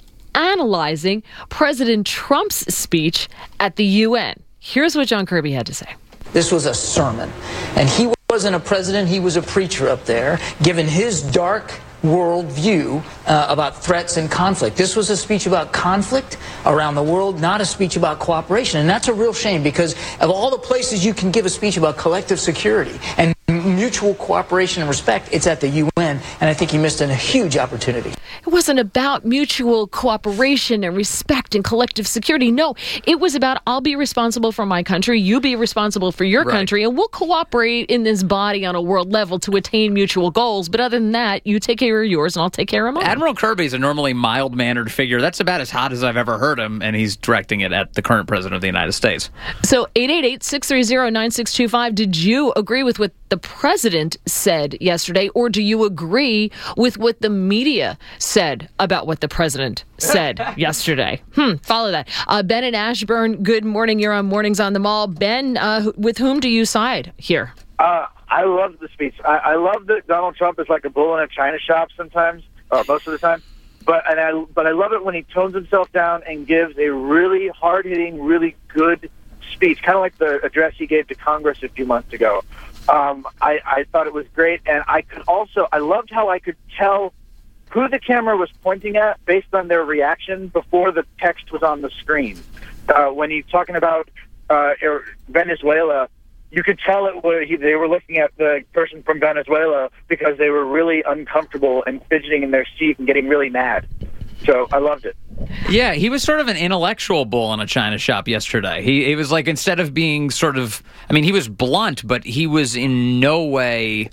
analyzing President Trump's speech at the U N. Here's what John Kirby had to say. This was a sermon, and he wasn't a president, he was a preacher up there, giving his dark world view uh, about threats and conflict. This was a speech about conflict around the world, not a speech about cooperation. And that's a real shame, because of all the places you can give a speech about collective security and mutual cooperation and respect, it's at the U N, and I think he missed a huge opportunity. It wasn't about mutual cooperation and respect and collective security. No, it was about, I'll be responsible for my country, you be responsible for your Right. country, and we'll cooperate in this body on a world level to attain mutual goals. But other than that, you take care of yours and I'll take care of mine. Admiral Kirby's a normally mild-mannered figure. That's about as hot as I've ever heard him, and he's directing it at the current president of the United States. So eight eight eight, six three zero, nine six two five, did you agree with what the president said yesterday, or do you agree with what the media said about what the president said yesterday? Hmm, follow that. Uh, Ben and Ashburn, good morning. You're on Mornings on the Mall. Ben, uh, with whom do you side here? Uh, I love the speech. I, I love that Donald Trump is like a bull in a china shop sometimes, uh, most of the time. But and I but I love it when he tones himself down and gives a really hard-hitting, really good speech, kind of like the address he gave to Congress a few months ago. Um, I, I thought it was great, and I could also I loved how I could tell who the camera was pointing at based on their reaction before the text was on the screen. Uh, when he's talking about uh, Venezuela, you could tell it was, he, they were looking at the person from Venezuela because they were really uncomfortable and fidgeting in their seat and getting really mad. So I loved it. Yeah, he was sort of an intellectual bull in a china shop yesterday. He, he was like, instead of being sort of, I mean, he was blunt, but he was in no way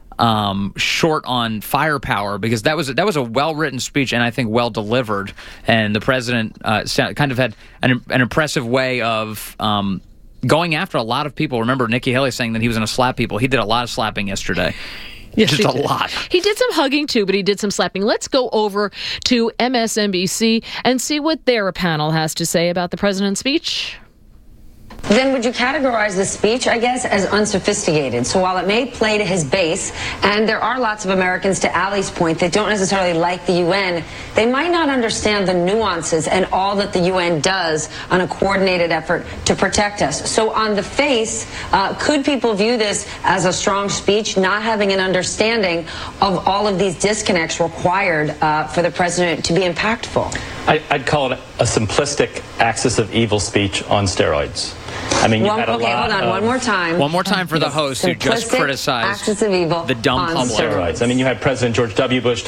um, short on firepower, because that was that was a well-written speech and I think well delivered. And the president uh, kind of had an, an impressive way of um, going after a lot of people. Remember, Nikki Haley saying that he was going to slap people. He did a lot of slapping yesterday. Yes, Just he a did. lot. He did some hugging, too, but he did some slapping. Let's go over to M S N B C and see what their panel has to say about the president's speech. Then would you categorize the speech, I guess, as unsophisticated? So while it may play to his base, and there are lots of Americans, to Ali's point, that don't necessarily like the U N, they might not understand the nuances and all that the U N does on a coordinated effort to protect us. So on the face, uh, could people view this as a strong speech, not having an understanding of all of these disconnects required uh, for the president to be impactful? I, I'd call it a simplistic axis of evil speech on steroids. I mean, you One, had a okay, lot hold on. of One more time. One more time for the host who just Simplistic criticized axis of evil the dumb on public. steroids. I mean, you had President George W. Bush.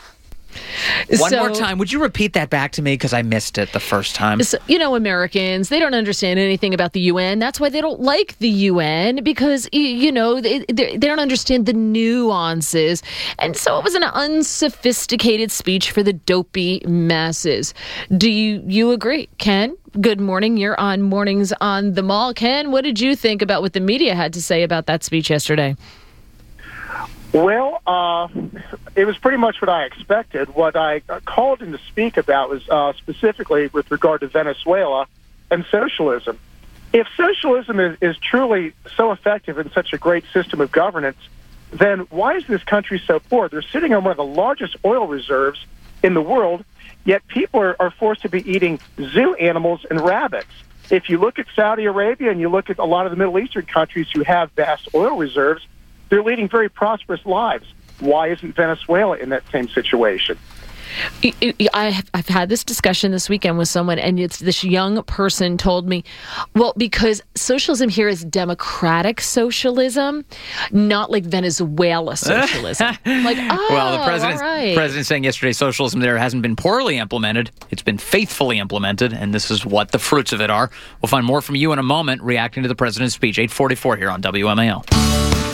One So- more time. Would you repeat that back to me, because I missed it the first time? So, you know, Americans, they don't understand anything about the U N. That's why they don't like the U N, because, y- you know, they, they they don't understand the nuances. And so it was an unsophisticated speech for the dopey masses. Do you, you agree? Ken, good morning. You're on Mornings on the Mall. Ken, what did you think about what the media had to say about that speech yesterday? Well, uh, it was pretty much what I expected. What I called in to speak about was uh, specifically with regard to Venezuela and socialism. If socialism is, is truly so effective and such a great system of governance, then why is this country so poor? They're sitting on one of the largest oil reserves in the world, yet people are, are forced to be eating zoo animals and rabbits. If you look at Saudi Arabia and you look at a lot of the Middle Eastern countries who have vast oil reserves, they're leading very prosperous lives. Why isn't Venezuela in that same situation? I've, I've had this discussion this weekend with someone, and it's this young person told me, well, because socialism here is democratic socialism, not like Venezuela socialism. Like, oh, well, the president, all right. president saying yesterday socialism there hasn't been poorly implemented. It's been faithfully implemented, and this is what the fruits of it are. We'll find more from you in a moment, reacting to the president's speech. eight forty-four here on W M A L.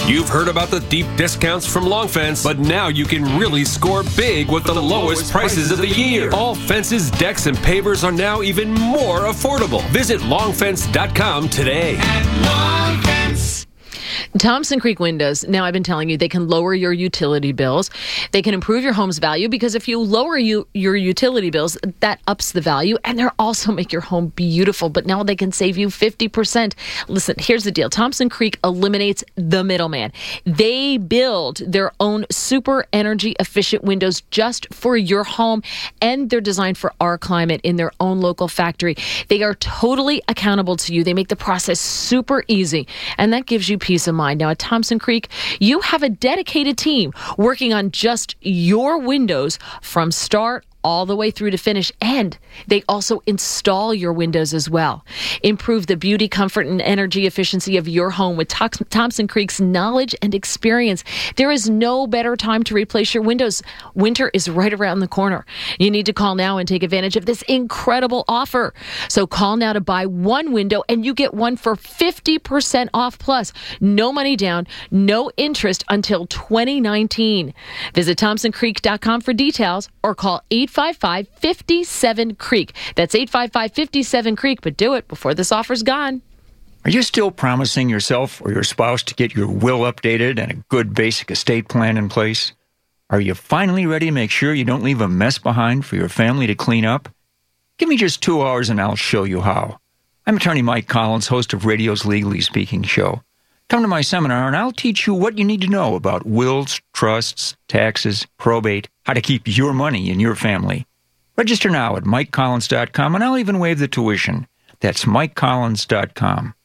You've heard about the deep discounts from Long Fence, but now you can really score big with the lowest prices of the year. All fences, decks, and pavers are now even more affordable. Visit long fence dot com today. Long Fence. Thompson Creek Windows, now I've been telling you, they can lower your utility bills. They can improve your home's value because if you lower you, your utility bills, that ups the value, and they'll also make your home beautiful. But now they can save you fifty percent. Listen, here's the deal. Thompson Creek eliminates the middleman. They build their own super energy efficient windows just for your home, and they're designed for our climate in their own local factory. They are totally accountable to you. They make the process super easy, and that gives you peace of mind. Now at Thompson Creek, you have a dedicated team working on just your windows from start all the way through to finish, and they also install your windows as well. Improve the beauty, comfort, and energy efficiency of your home with Thompson Creek's knowledge and experience. There is no better time to replace your windows. Winter is right around the corner. You need to call now and take advantage of this incredible offer. So call now to buy one window, and you get one for fifty percent off plus. No money down, no interest until twenty nineteen. Visit thompson creek dot com for details or call eight five five, five seven, creek. That's eight five five, five seven, creek, but do it before this offer's gone. Are you still promising yourself or your spouse to get your will updated and a good basic estate plan in place? Are you finally ready to make sure you don't leave a mess behind for your family to clean up? Give me just two hours and I'll show you how. I'm attorney Mike Collins, host of radio's Legally Speaking show. Come to my seminar and I'll teach you what you need to know about wills, trusts, taxes, probate, how to keep your money in your family. Register now at mike collins dot com and I'll even waive the tuition. That's mike collins dot com.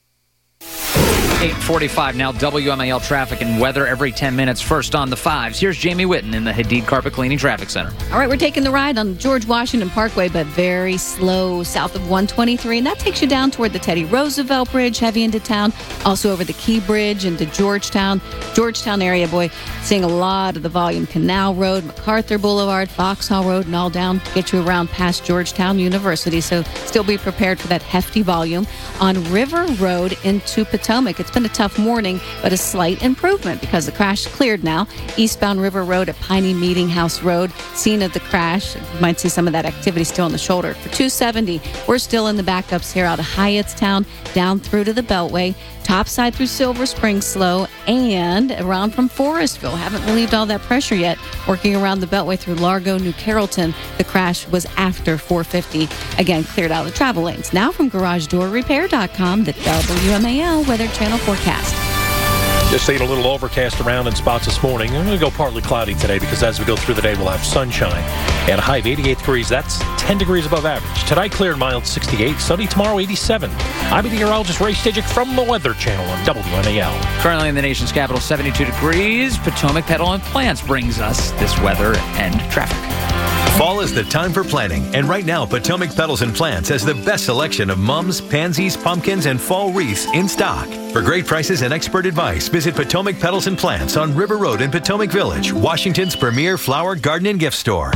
eight forty-five now, W M A L traffic and weather every ten minutes. First on the fives, here's Jamie Whitten in the Hadid Carpet Cleaning Traffic Center. All right, we're taking the ride on George Washington Parkway, but very slow south of one twenty-three, and that takes you down toward the Teddy Roosevelt Bridge, heavy into town, also over the Key Bridge into Georgetown. Georgetown area, boy, seeing a lot of the volume. Canal Road, MacArthur Boulevard, Vauxhall Road, and all down, get you around past Georgetown University, so still be prepared for that hefty volume. On River Road into Potomac, it's been a tough morning, but a slight improvement because the crash cleared now. Eastbound River Road at Piney Meeting House Road, scene of the crash. You might see some of that activity still on the shoulder. For two seventy, we're still in the backups here out of Hyattstown, down through to the Beltway. Topside through Silver Spring slow, and around from Forestville. Haven't relieved all that pressure yet. Working around the Beltway through Largo, New Carrollton. The crash was after four fifty. Again, cleared out the travel lanes. Now from garage door repair dot com, the W M A L Weather Channel forecast. Just seeing a little overcast around in spots this morning. I'm going to go partly cloudy today because as we go through the day, we'll have sunshine. And a high of eighty-eight degrees. That's ten degrees above average. Tonight, clear and mild, sixty-eight. Sunny tomorrow, eighty-seven. I'm meteorologist Ray Stajic from the Weather Channel on W M A L. Currently in the nation's capital, seventy-two degrees. Potomac Petal and Plants brings us this weather and traffic. Fall is the time for planting, and right now Potomac Petals and Plants has the best selection of mums, pansies, pumpkins, and fall wreaths in stock. For great prices and expert advice, visit Potomac Petals and Plants on River Road in Potomac Village, Washington's premier flower, garden, and gift store.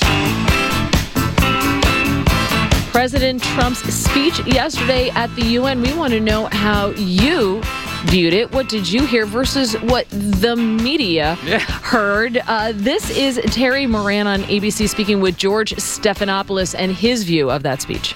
President Trump's speech yesterday at the U N. We want to know how you viewed it. What did you hear versus what the media yeah. heard? Uh, this is Terry Moran on A B C speaking with George Stephanopoulos and his view of that speech.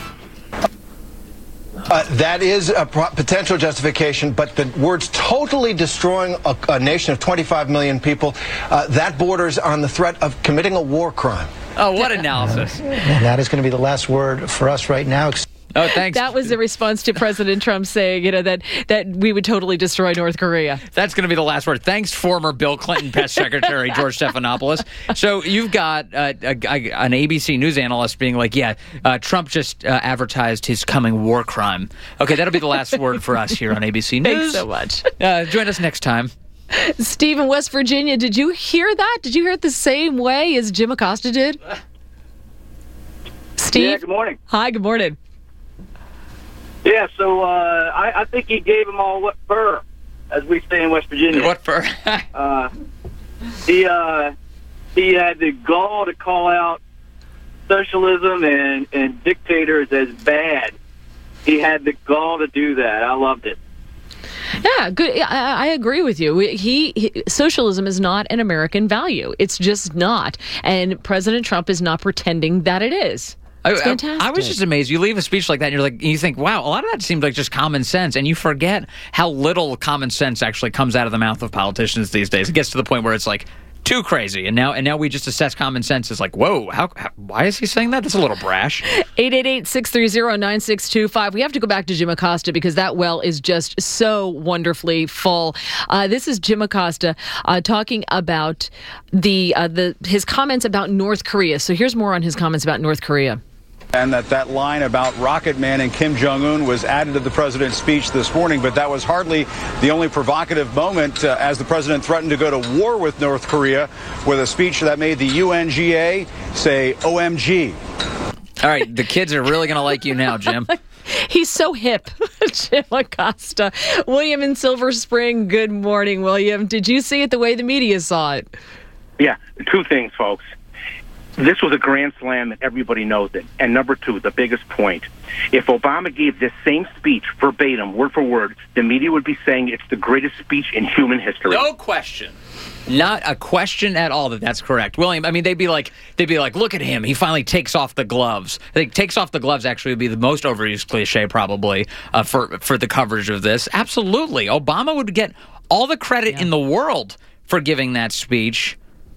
Uh, that is a pro- potential justification, but the words totally destroying a, a nation of twenty-five million people, uh, that borders on the threat of committing a war crime. Oh, what analysis. And that is going to be the last word for us right now. Oh, thanks. That was the response to President Trump saying, you know, that, that we would totally destroy North Korea. That's going to be the last word. Thanks, former Bill Clinton Press Secretary George Stephanopoulos. So you've got uh, a, a, an A B C News analyst being like, yeah, uh, Trump just uh, advertised his coming war crime. Okay, that'll be the last word for us here on A B C News. Thanks so much. Uh, join us next time. Steve in West Virginia, did you hear that? Did you hear it the same way as Jim Acosta did? Steve? Yeah, good morning. Hi, good morning. Yeah, so uh, I, I think he gave them all what fur, as we say in West Virginia. What fur? uh, he uh, he had the gall to call out socialism and, and dictators as bad. He had the gall to do that. I loved it. Yeah, good. I, I agree with you. He, he socialism is not an American value. It's just not. And President Trump is not pretending that it is. It's fantastic. I, I was just amazed. You leave a speech like that, and you're like, you think, wow, a lot of that seems like just common sense, and you forget how little common sense actually comes out of the mouth of politicians these days. It gets to the point where it's like too crazy, and now and now we just assess common sense as like, whoa, how, how why is he saying that? That's a little brash. eight eight eight, six three zero, nine six two five. We have to go back to Jim Acosta because that well is just so wonderfully full. Uh, this is Jim Acosta uh, talking about the uh, the his comments about North Korea. So here's more on his comments about North Korea. And that that line about Rocket Man and Kim Jong-un was added to the president's speech this morning, but that was hardly the only provocative moment uh, as the president threatened to go to war with North Korea with a speech that made the U N G A say O M G. All right, the kids are really going to like you now, Jim. He's so hip, Jim Acosta. William in Silver Spring, good morning, William. Did you see it the way the media saw it? Yeah, two things, folks. This was a grand slam, and everybody knows it. And number two, the biggest point, if Obama gave this same speech verbatim, word for word, the media would be saying it's the greatest speech in human history. No question. Not a question at all that that's correct. William, I mean, they'd be like, they'd be like, look at him. He finally takes off the gloves. I think takes off the gloves actually would be the most overused cliche probably uh, for, for the coverage of this. Absolutely. Obama would get all the credit yeah. in the world for giving that speech.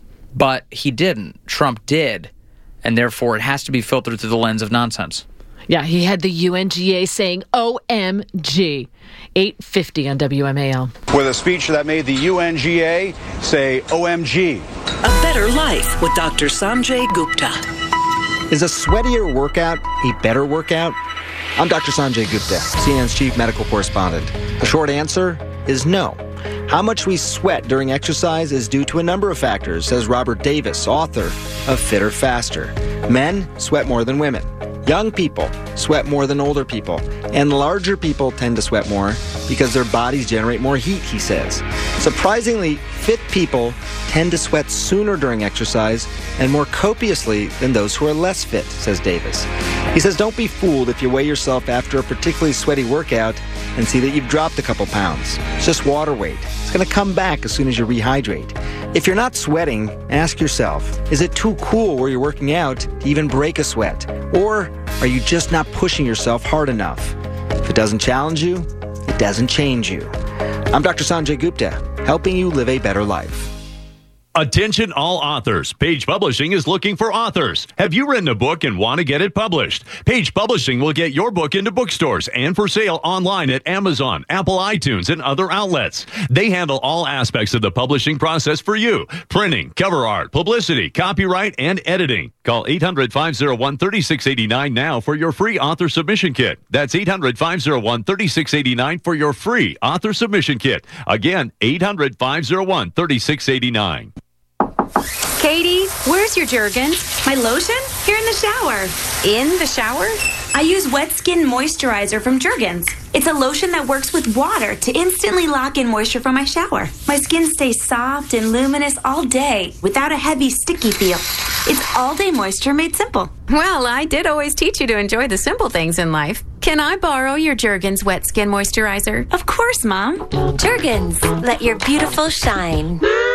But he didn't. Trump did. And therefore, it has to be filtered through the lens of nonsense. Yeah, he had the U N G A saying O M G. eight fifty on W M A L. With a speech that made the U N G A say O M G. A better life with Doctor Sanjay Gupta. Is a sweatier workout a better workout? I'm Doctor Sanjay Gupta, C N N's chief medical correspondent. The short answer is no. How much we sweat during exercise is due to a number of factors, says Robert Davis, author of Fitter, Faster. Men sweat more than women. Young people sweat more than older people. And larger people tend to sweat more because their bodies generate more heat, he says. Surprisingly, fit people tend to sweat sooner during exercise and more copiously than those who are less fit, says Davis. He says don't be fooled if you weigh yourself after a particularly sweaty workout and see that you've dropped a couple pounds. It's just water weight. It's going to come back as soon as you rehydrate. If you're not sweating, ask yourself, is it too cool where you're working out to even break a sweat? Or are you just not pushing yourself hard enough? If it doesn't challenge you, it doesn't change you. I'm Doctor Sanjay Gupta, helping you live a better life. Attention all authors. Page Publishing is looking for authors. Have you written a book and want to get it published? Page Publishing will get your book into bookstores and for sale online at Amazon, Apple iTunes, and other outlets. They handle all aspects of the publishing process for you. Printing, cover art, publicity, copyright, and editing. Call eight hundred, five oh one, three six eight nine now for your free author submission kit. That's eight hundred, five oh one, three six eight nine for your free author submission kit. Again, eight hundred, five oh one, three six eight nine. Katie, where's your Jergens? My lotion? Here in the shower. In the shower? I use Wet Skin Moisturizer from Jergens. It's a lotion that works with water to instantly lock in moisture from my shower. My skin stays soft and luminous all day without a heavy, sticky feel. It's all-day moisture made simple. Well, I did always teach you to enjoy the simple things in life. Can I borrow your Jergens Wet Skin Moisturizer? Of course, Mom. Jergens, let your beautiful shine.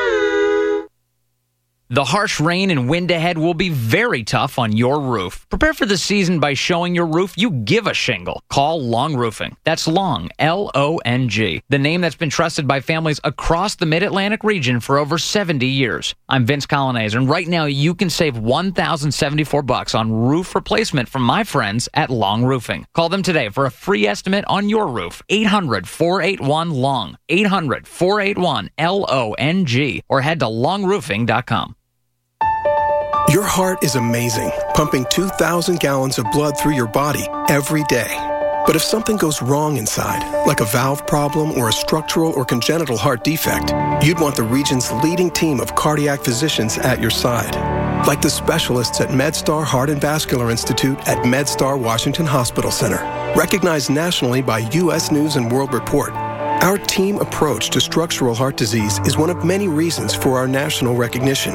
The harsh rain and wind ahead will be very tough on your roof. Prepare for the season by showing your roof you give a shingle. Call Long Roofing. That's Long, L O N G. The name that's been trusted by families across the Mid-Atlantic region for over seventy years. I'm Vince Colonnese, and right now you can save one thousand seventy-four bucks on roof replacement from my friends at Long Roofing. Call them today for a free estimate on your roof. eight hundred, four eight one, L O N G. eight hundred, four eight one, L O N G. Or head to long roofing dot com. Your heart is amazing, pumping two thousand gallons of blood through your body every day. But if something goes wrong inside, like a valve problem or a structural or congenital heart defect, you'd want the region's leading team of cardiac physicians at your side. Like the specialists at MedStar Heart and Vascular Institute at MedStar Washington Hospital Center. Recognized nationally by U S News and World Report, our team approach to structural heart disease is one of many reasons for our national recognition.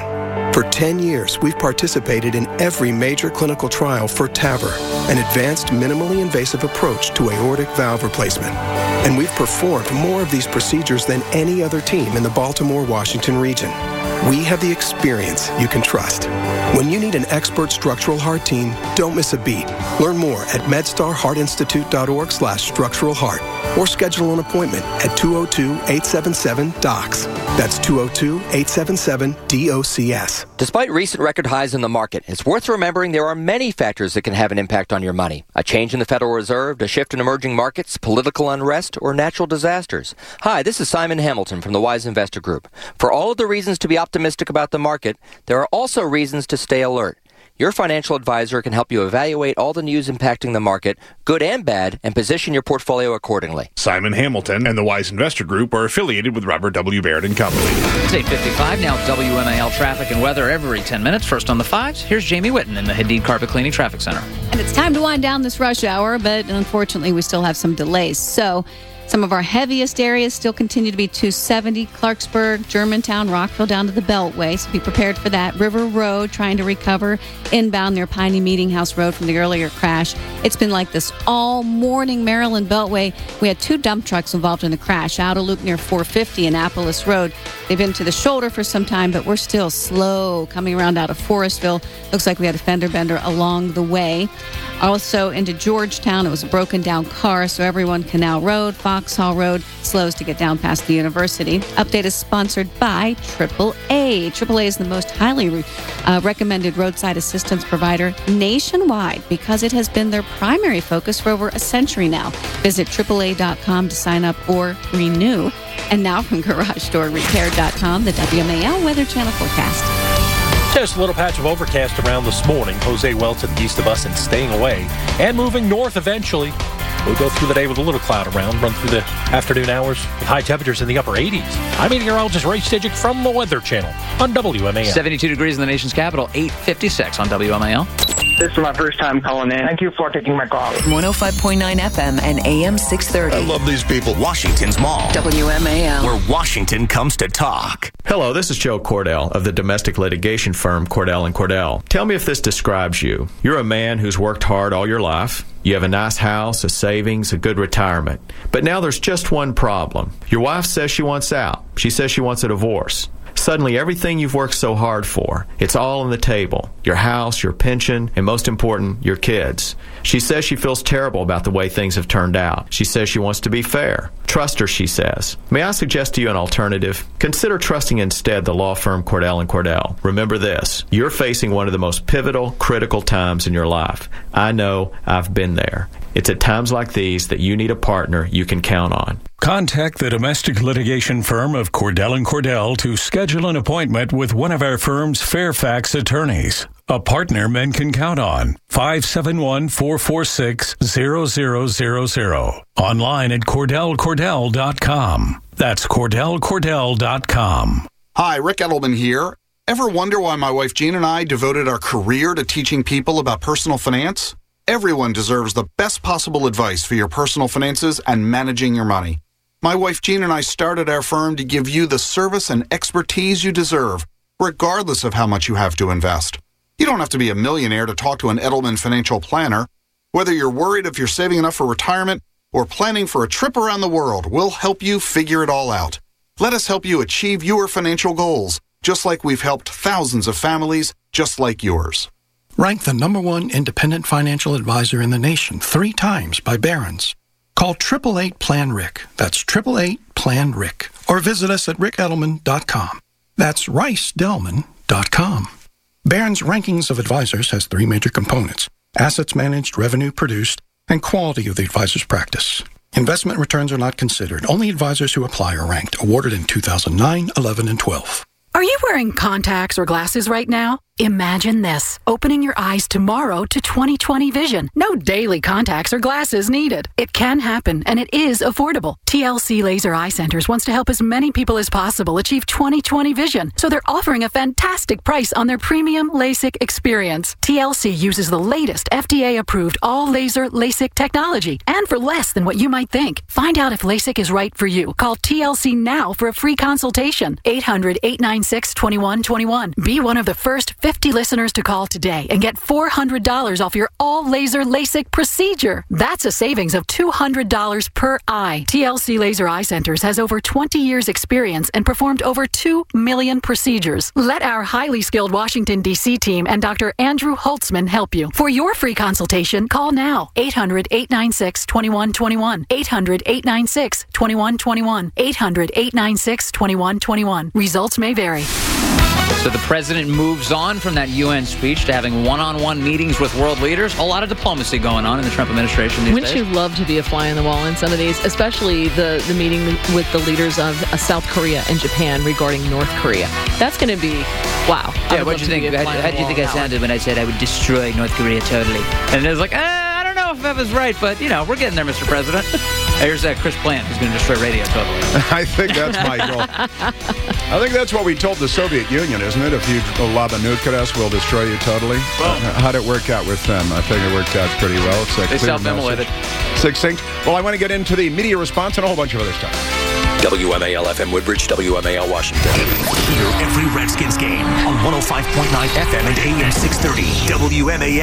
For ten years, we've participated in every major clinical trial for TAVR, an advanced minimally invasive approach to aortic valve replacement. And we've performed more of these procedures than any other team in the Baltimore, Washington region. We have the experience you can trust. When you need an expert structural heart team, don't miss a beat. Learn more at medstarheartinstitute.org slash structural heart or schedule an appointment at two oh two, eight seven seven, D O C S. That's two oh two, eight seven seven, D O C S. Despite recent record highs in the market, it's worth remembering there are many factors that can have an impact on your money. A change in the Federal Reserve, a shift in emerging markets, political unrest, or natural disasters. Hi, this is Simon Hamilton from the Wise Investor Group. For all of the reasons to be optimistic about the market, there are also reasons to stay alert. Your financial advisor can help you evaluate all the news impacting the market, good and bad, and position your portfolio accordingly. Simon Hamilton and the Wise Investor Group are affiliated with Robert W. Baird and Company. It's eight fifty-five now. W M A L traffic and weather every ten minutes. First on the fives, here's Jamie Whitten in the Hadid Carpet Cleaning Traffic Center. And it's time to wind down this rush hour, but unfortunately we still have some delays. So some of our heaviest areas still continue to be two seventy, Clarksburg, Germantown, Rockville down to the Beltway. So be prepared for that. River Road trying to recover inbound near Piney Meeting House Road from the earlier crash. It's been like this all morning. Maryland Beltway, we had two dump trucks involved in the crash. Outer loop near four fifty Annapolis Road. They've been to the shoulder for some time, but we're still slow coming around out of Forestville. Looks like we had a fender bender along the way. Also into Georgetown, it was a broken down car, so everyone Canal Road, Foxhall Road slows to get down past the university. Update is sponsored by triple A. triple A is the most highly uh, recommended roadside assistance provider nationwide because it has been their primary focus for over a century now. Visit triple A dot com to sign up or renew. And now from garage door repair dot com, the W M A L Weather Channel forecast. Just a little patch of overcast around this morning. Jose well to the east of us and staying away. And moving north eventually. We'll go through the day with a little cloud around, run through the afternoon hours with high temperatures in the upper eighties. I'm meteorologist Ray Stidgick from the Weather Channel on W M A L. seventy-two degrees in the nation's capital, eight fifty-six on W M A L. This is my first time calling in. Thank you for taking my call. one oh five point nine F M and A M six thirty. I love these people. Washington's Mall. W M A L. Where Washington comes to talk. Hello, this is Joe Cordell of the domestic litigation firm Cordell and Cordell. Tell me if this describes you. You're a man who's worked hard all your life. You have a nice house, a savings, a good retirement. But now there's just one problem. Your wife says she wants out. She says she wants a divorce. Suddenly, everything you've worked so hard for, it's all on the table. Your house, your pension, and most important, your kids. She says she feels terrible about the way things have turned out. She says she wants to be fair. Trust her, she says. May I suggest to you an alternative? Consider trusting instead the law firm Cordell and Cordell. Remember this, you're facing one of the most pivotal, critical times in your life. I know, I've been there. It's at times like these that you need a partner you can count on. Contact the domestic litigation firm of Cordell and Cordell to schedule an appointment with one of our firm's Fairfax attorneys. A partner men can count on. five seven one, four four six, zero zero zero zero. Online at cordell cordell dot com. That's cordell cordell dot com. Hi, Rick Edelman here. Ever wonder why my wife Jean and I devoted our career to teaching people about personal finance? Everyone deserves the best possible advice for your personal finances and managing your money. My wife Jean and I started our firm to give you the service and expertise you deserve, regardless of how much you have to invest. You don't have to be a millionaire to talk to an Edelman financial planner. Whether you're worried if you're saving enough for retirement or planning for a trip around the world, we'll help you figure it all out. Let us help you achieve your financial goals, just like we've helped thousands of families just like yours. Ranked the number one independent financial advisor in the nation three times by Barron's. Call eight eight eight, plan Rick. That's eight eight eight, plan Rick. Or visit us at rick edelman dot com. That's rice delman dot com. Barron's Rankings of Advisors has three major components: assets managed, revenue produced, and quality of the advisor's practice. Investment returns are not considered. Only advisors who apply are ranked. Awarded in two thousand nine, eleven, and twelve. Are you wearing contacts or glasses right now? Imagine this, opening your eyes tomorrow to twenty twenty vision. No daily contacts or glasses needed. It can happen, and it is affordable. T L C Laser Eye Centers wants to help as many people as possible achieve twenty twenty vision, so they're offering a fantastic price on their premium LASIK experience. T L C uses the latest F D A-approved all-laser LASIK technology, and for less than what you might think. Find out if LASIK is right for you. Call T L C now for a free consultation. eight hundred, eight nine six, two one two one. Be one of the first fifty listeners to call today and get four hundred dollars off your all-laser LASIK procedure. That's a savings of two hundred dollars per eye. T L C Laser Eye Centers has over twenty years experience and performed over two million procedures. Let our highly skilled Washington, D C team and Doctor Andrew Holtzman help you. For your free consultation, call now. eight hundred, eight nine six, two one two one. eight hundred, eight nine six, two one two one. eight hundred, eight nine six, two one two one. Results may vary. So the president moves on from that U N speech to having one-on-one meetings with world leaders. A lot of diplomacy going on in the Trump administration these Wouldn't days. you love to be a fly on the wall in some of these, especially the, the meeting with the leaders of uh, South Korea and Japan regarding North Korea? That's going to be, wow. Yeah, what do you think? How, how do you think I sounded when I said I would destroy North Korea totally? And it was like, eh, I don't know if that was right, but, you know, we're getting there, Mister President. Here's uh, Chris Plant, who's going to destroy radio totally. I think that's my goal. I think that's what we told the Soviet Union, isn't it? If you lob a nuke at us, we'll destroy you totally. Uh, how'd it work out with them? I think it worked out pretty well. It's a They clear self-immolated. message. Succinct. Well, I want to get into the media response and a whole bunch of other stuff. W M A L F M Woodbridge, W M A L Washington. Hear every Redskins game on one oh five point nine F M and A M six thirty. W M A L.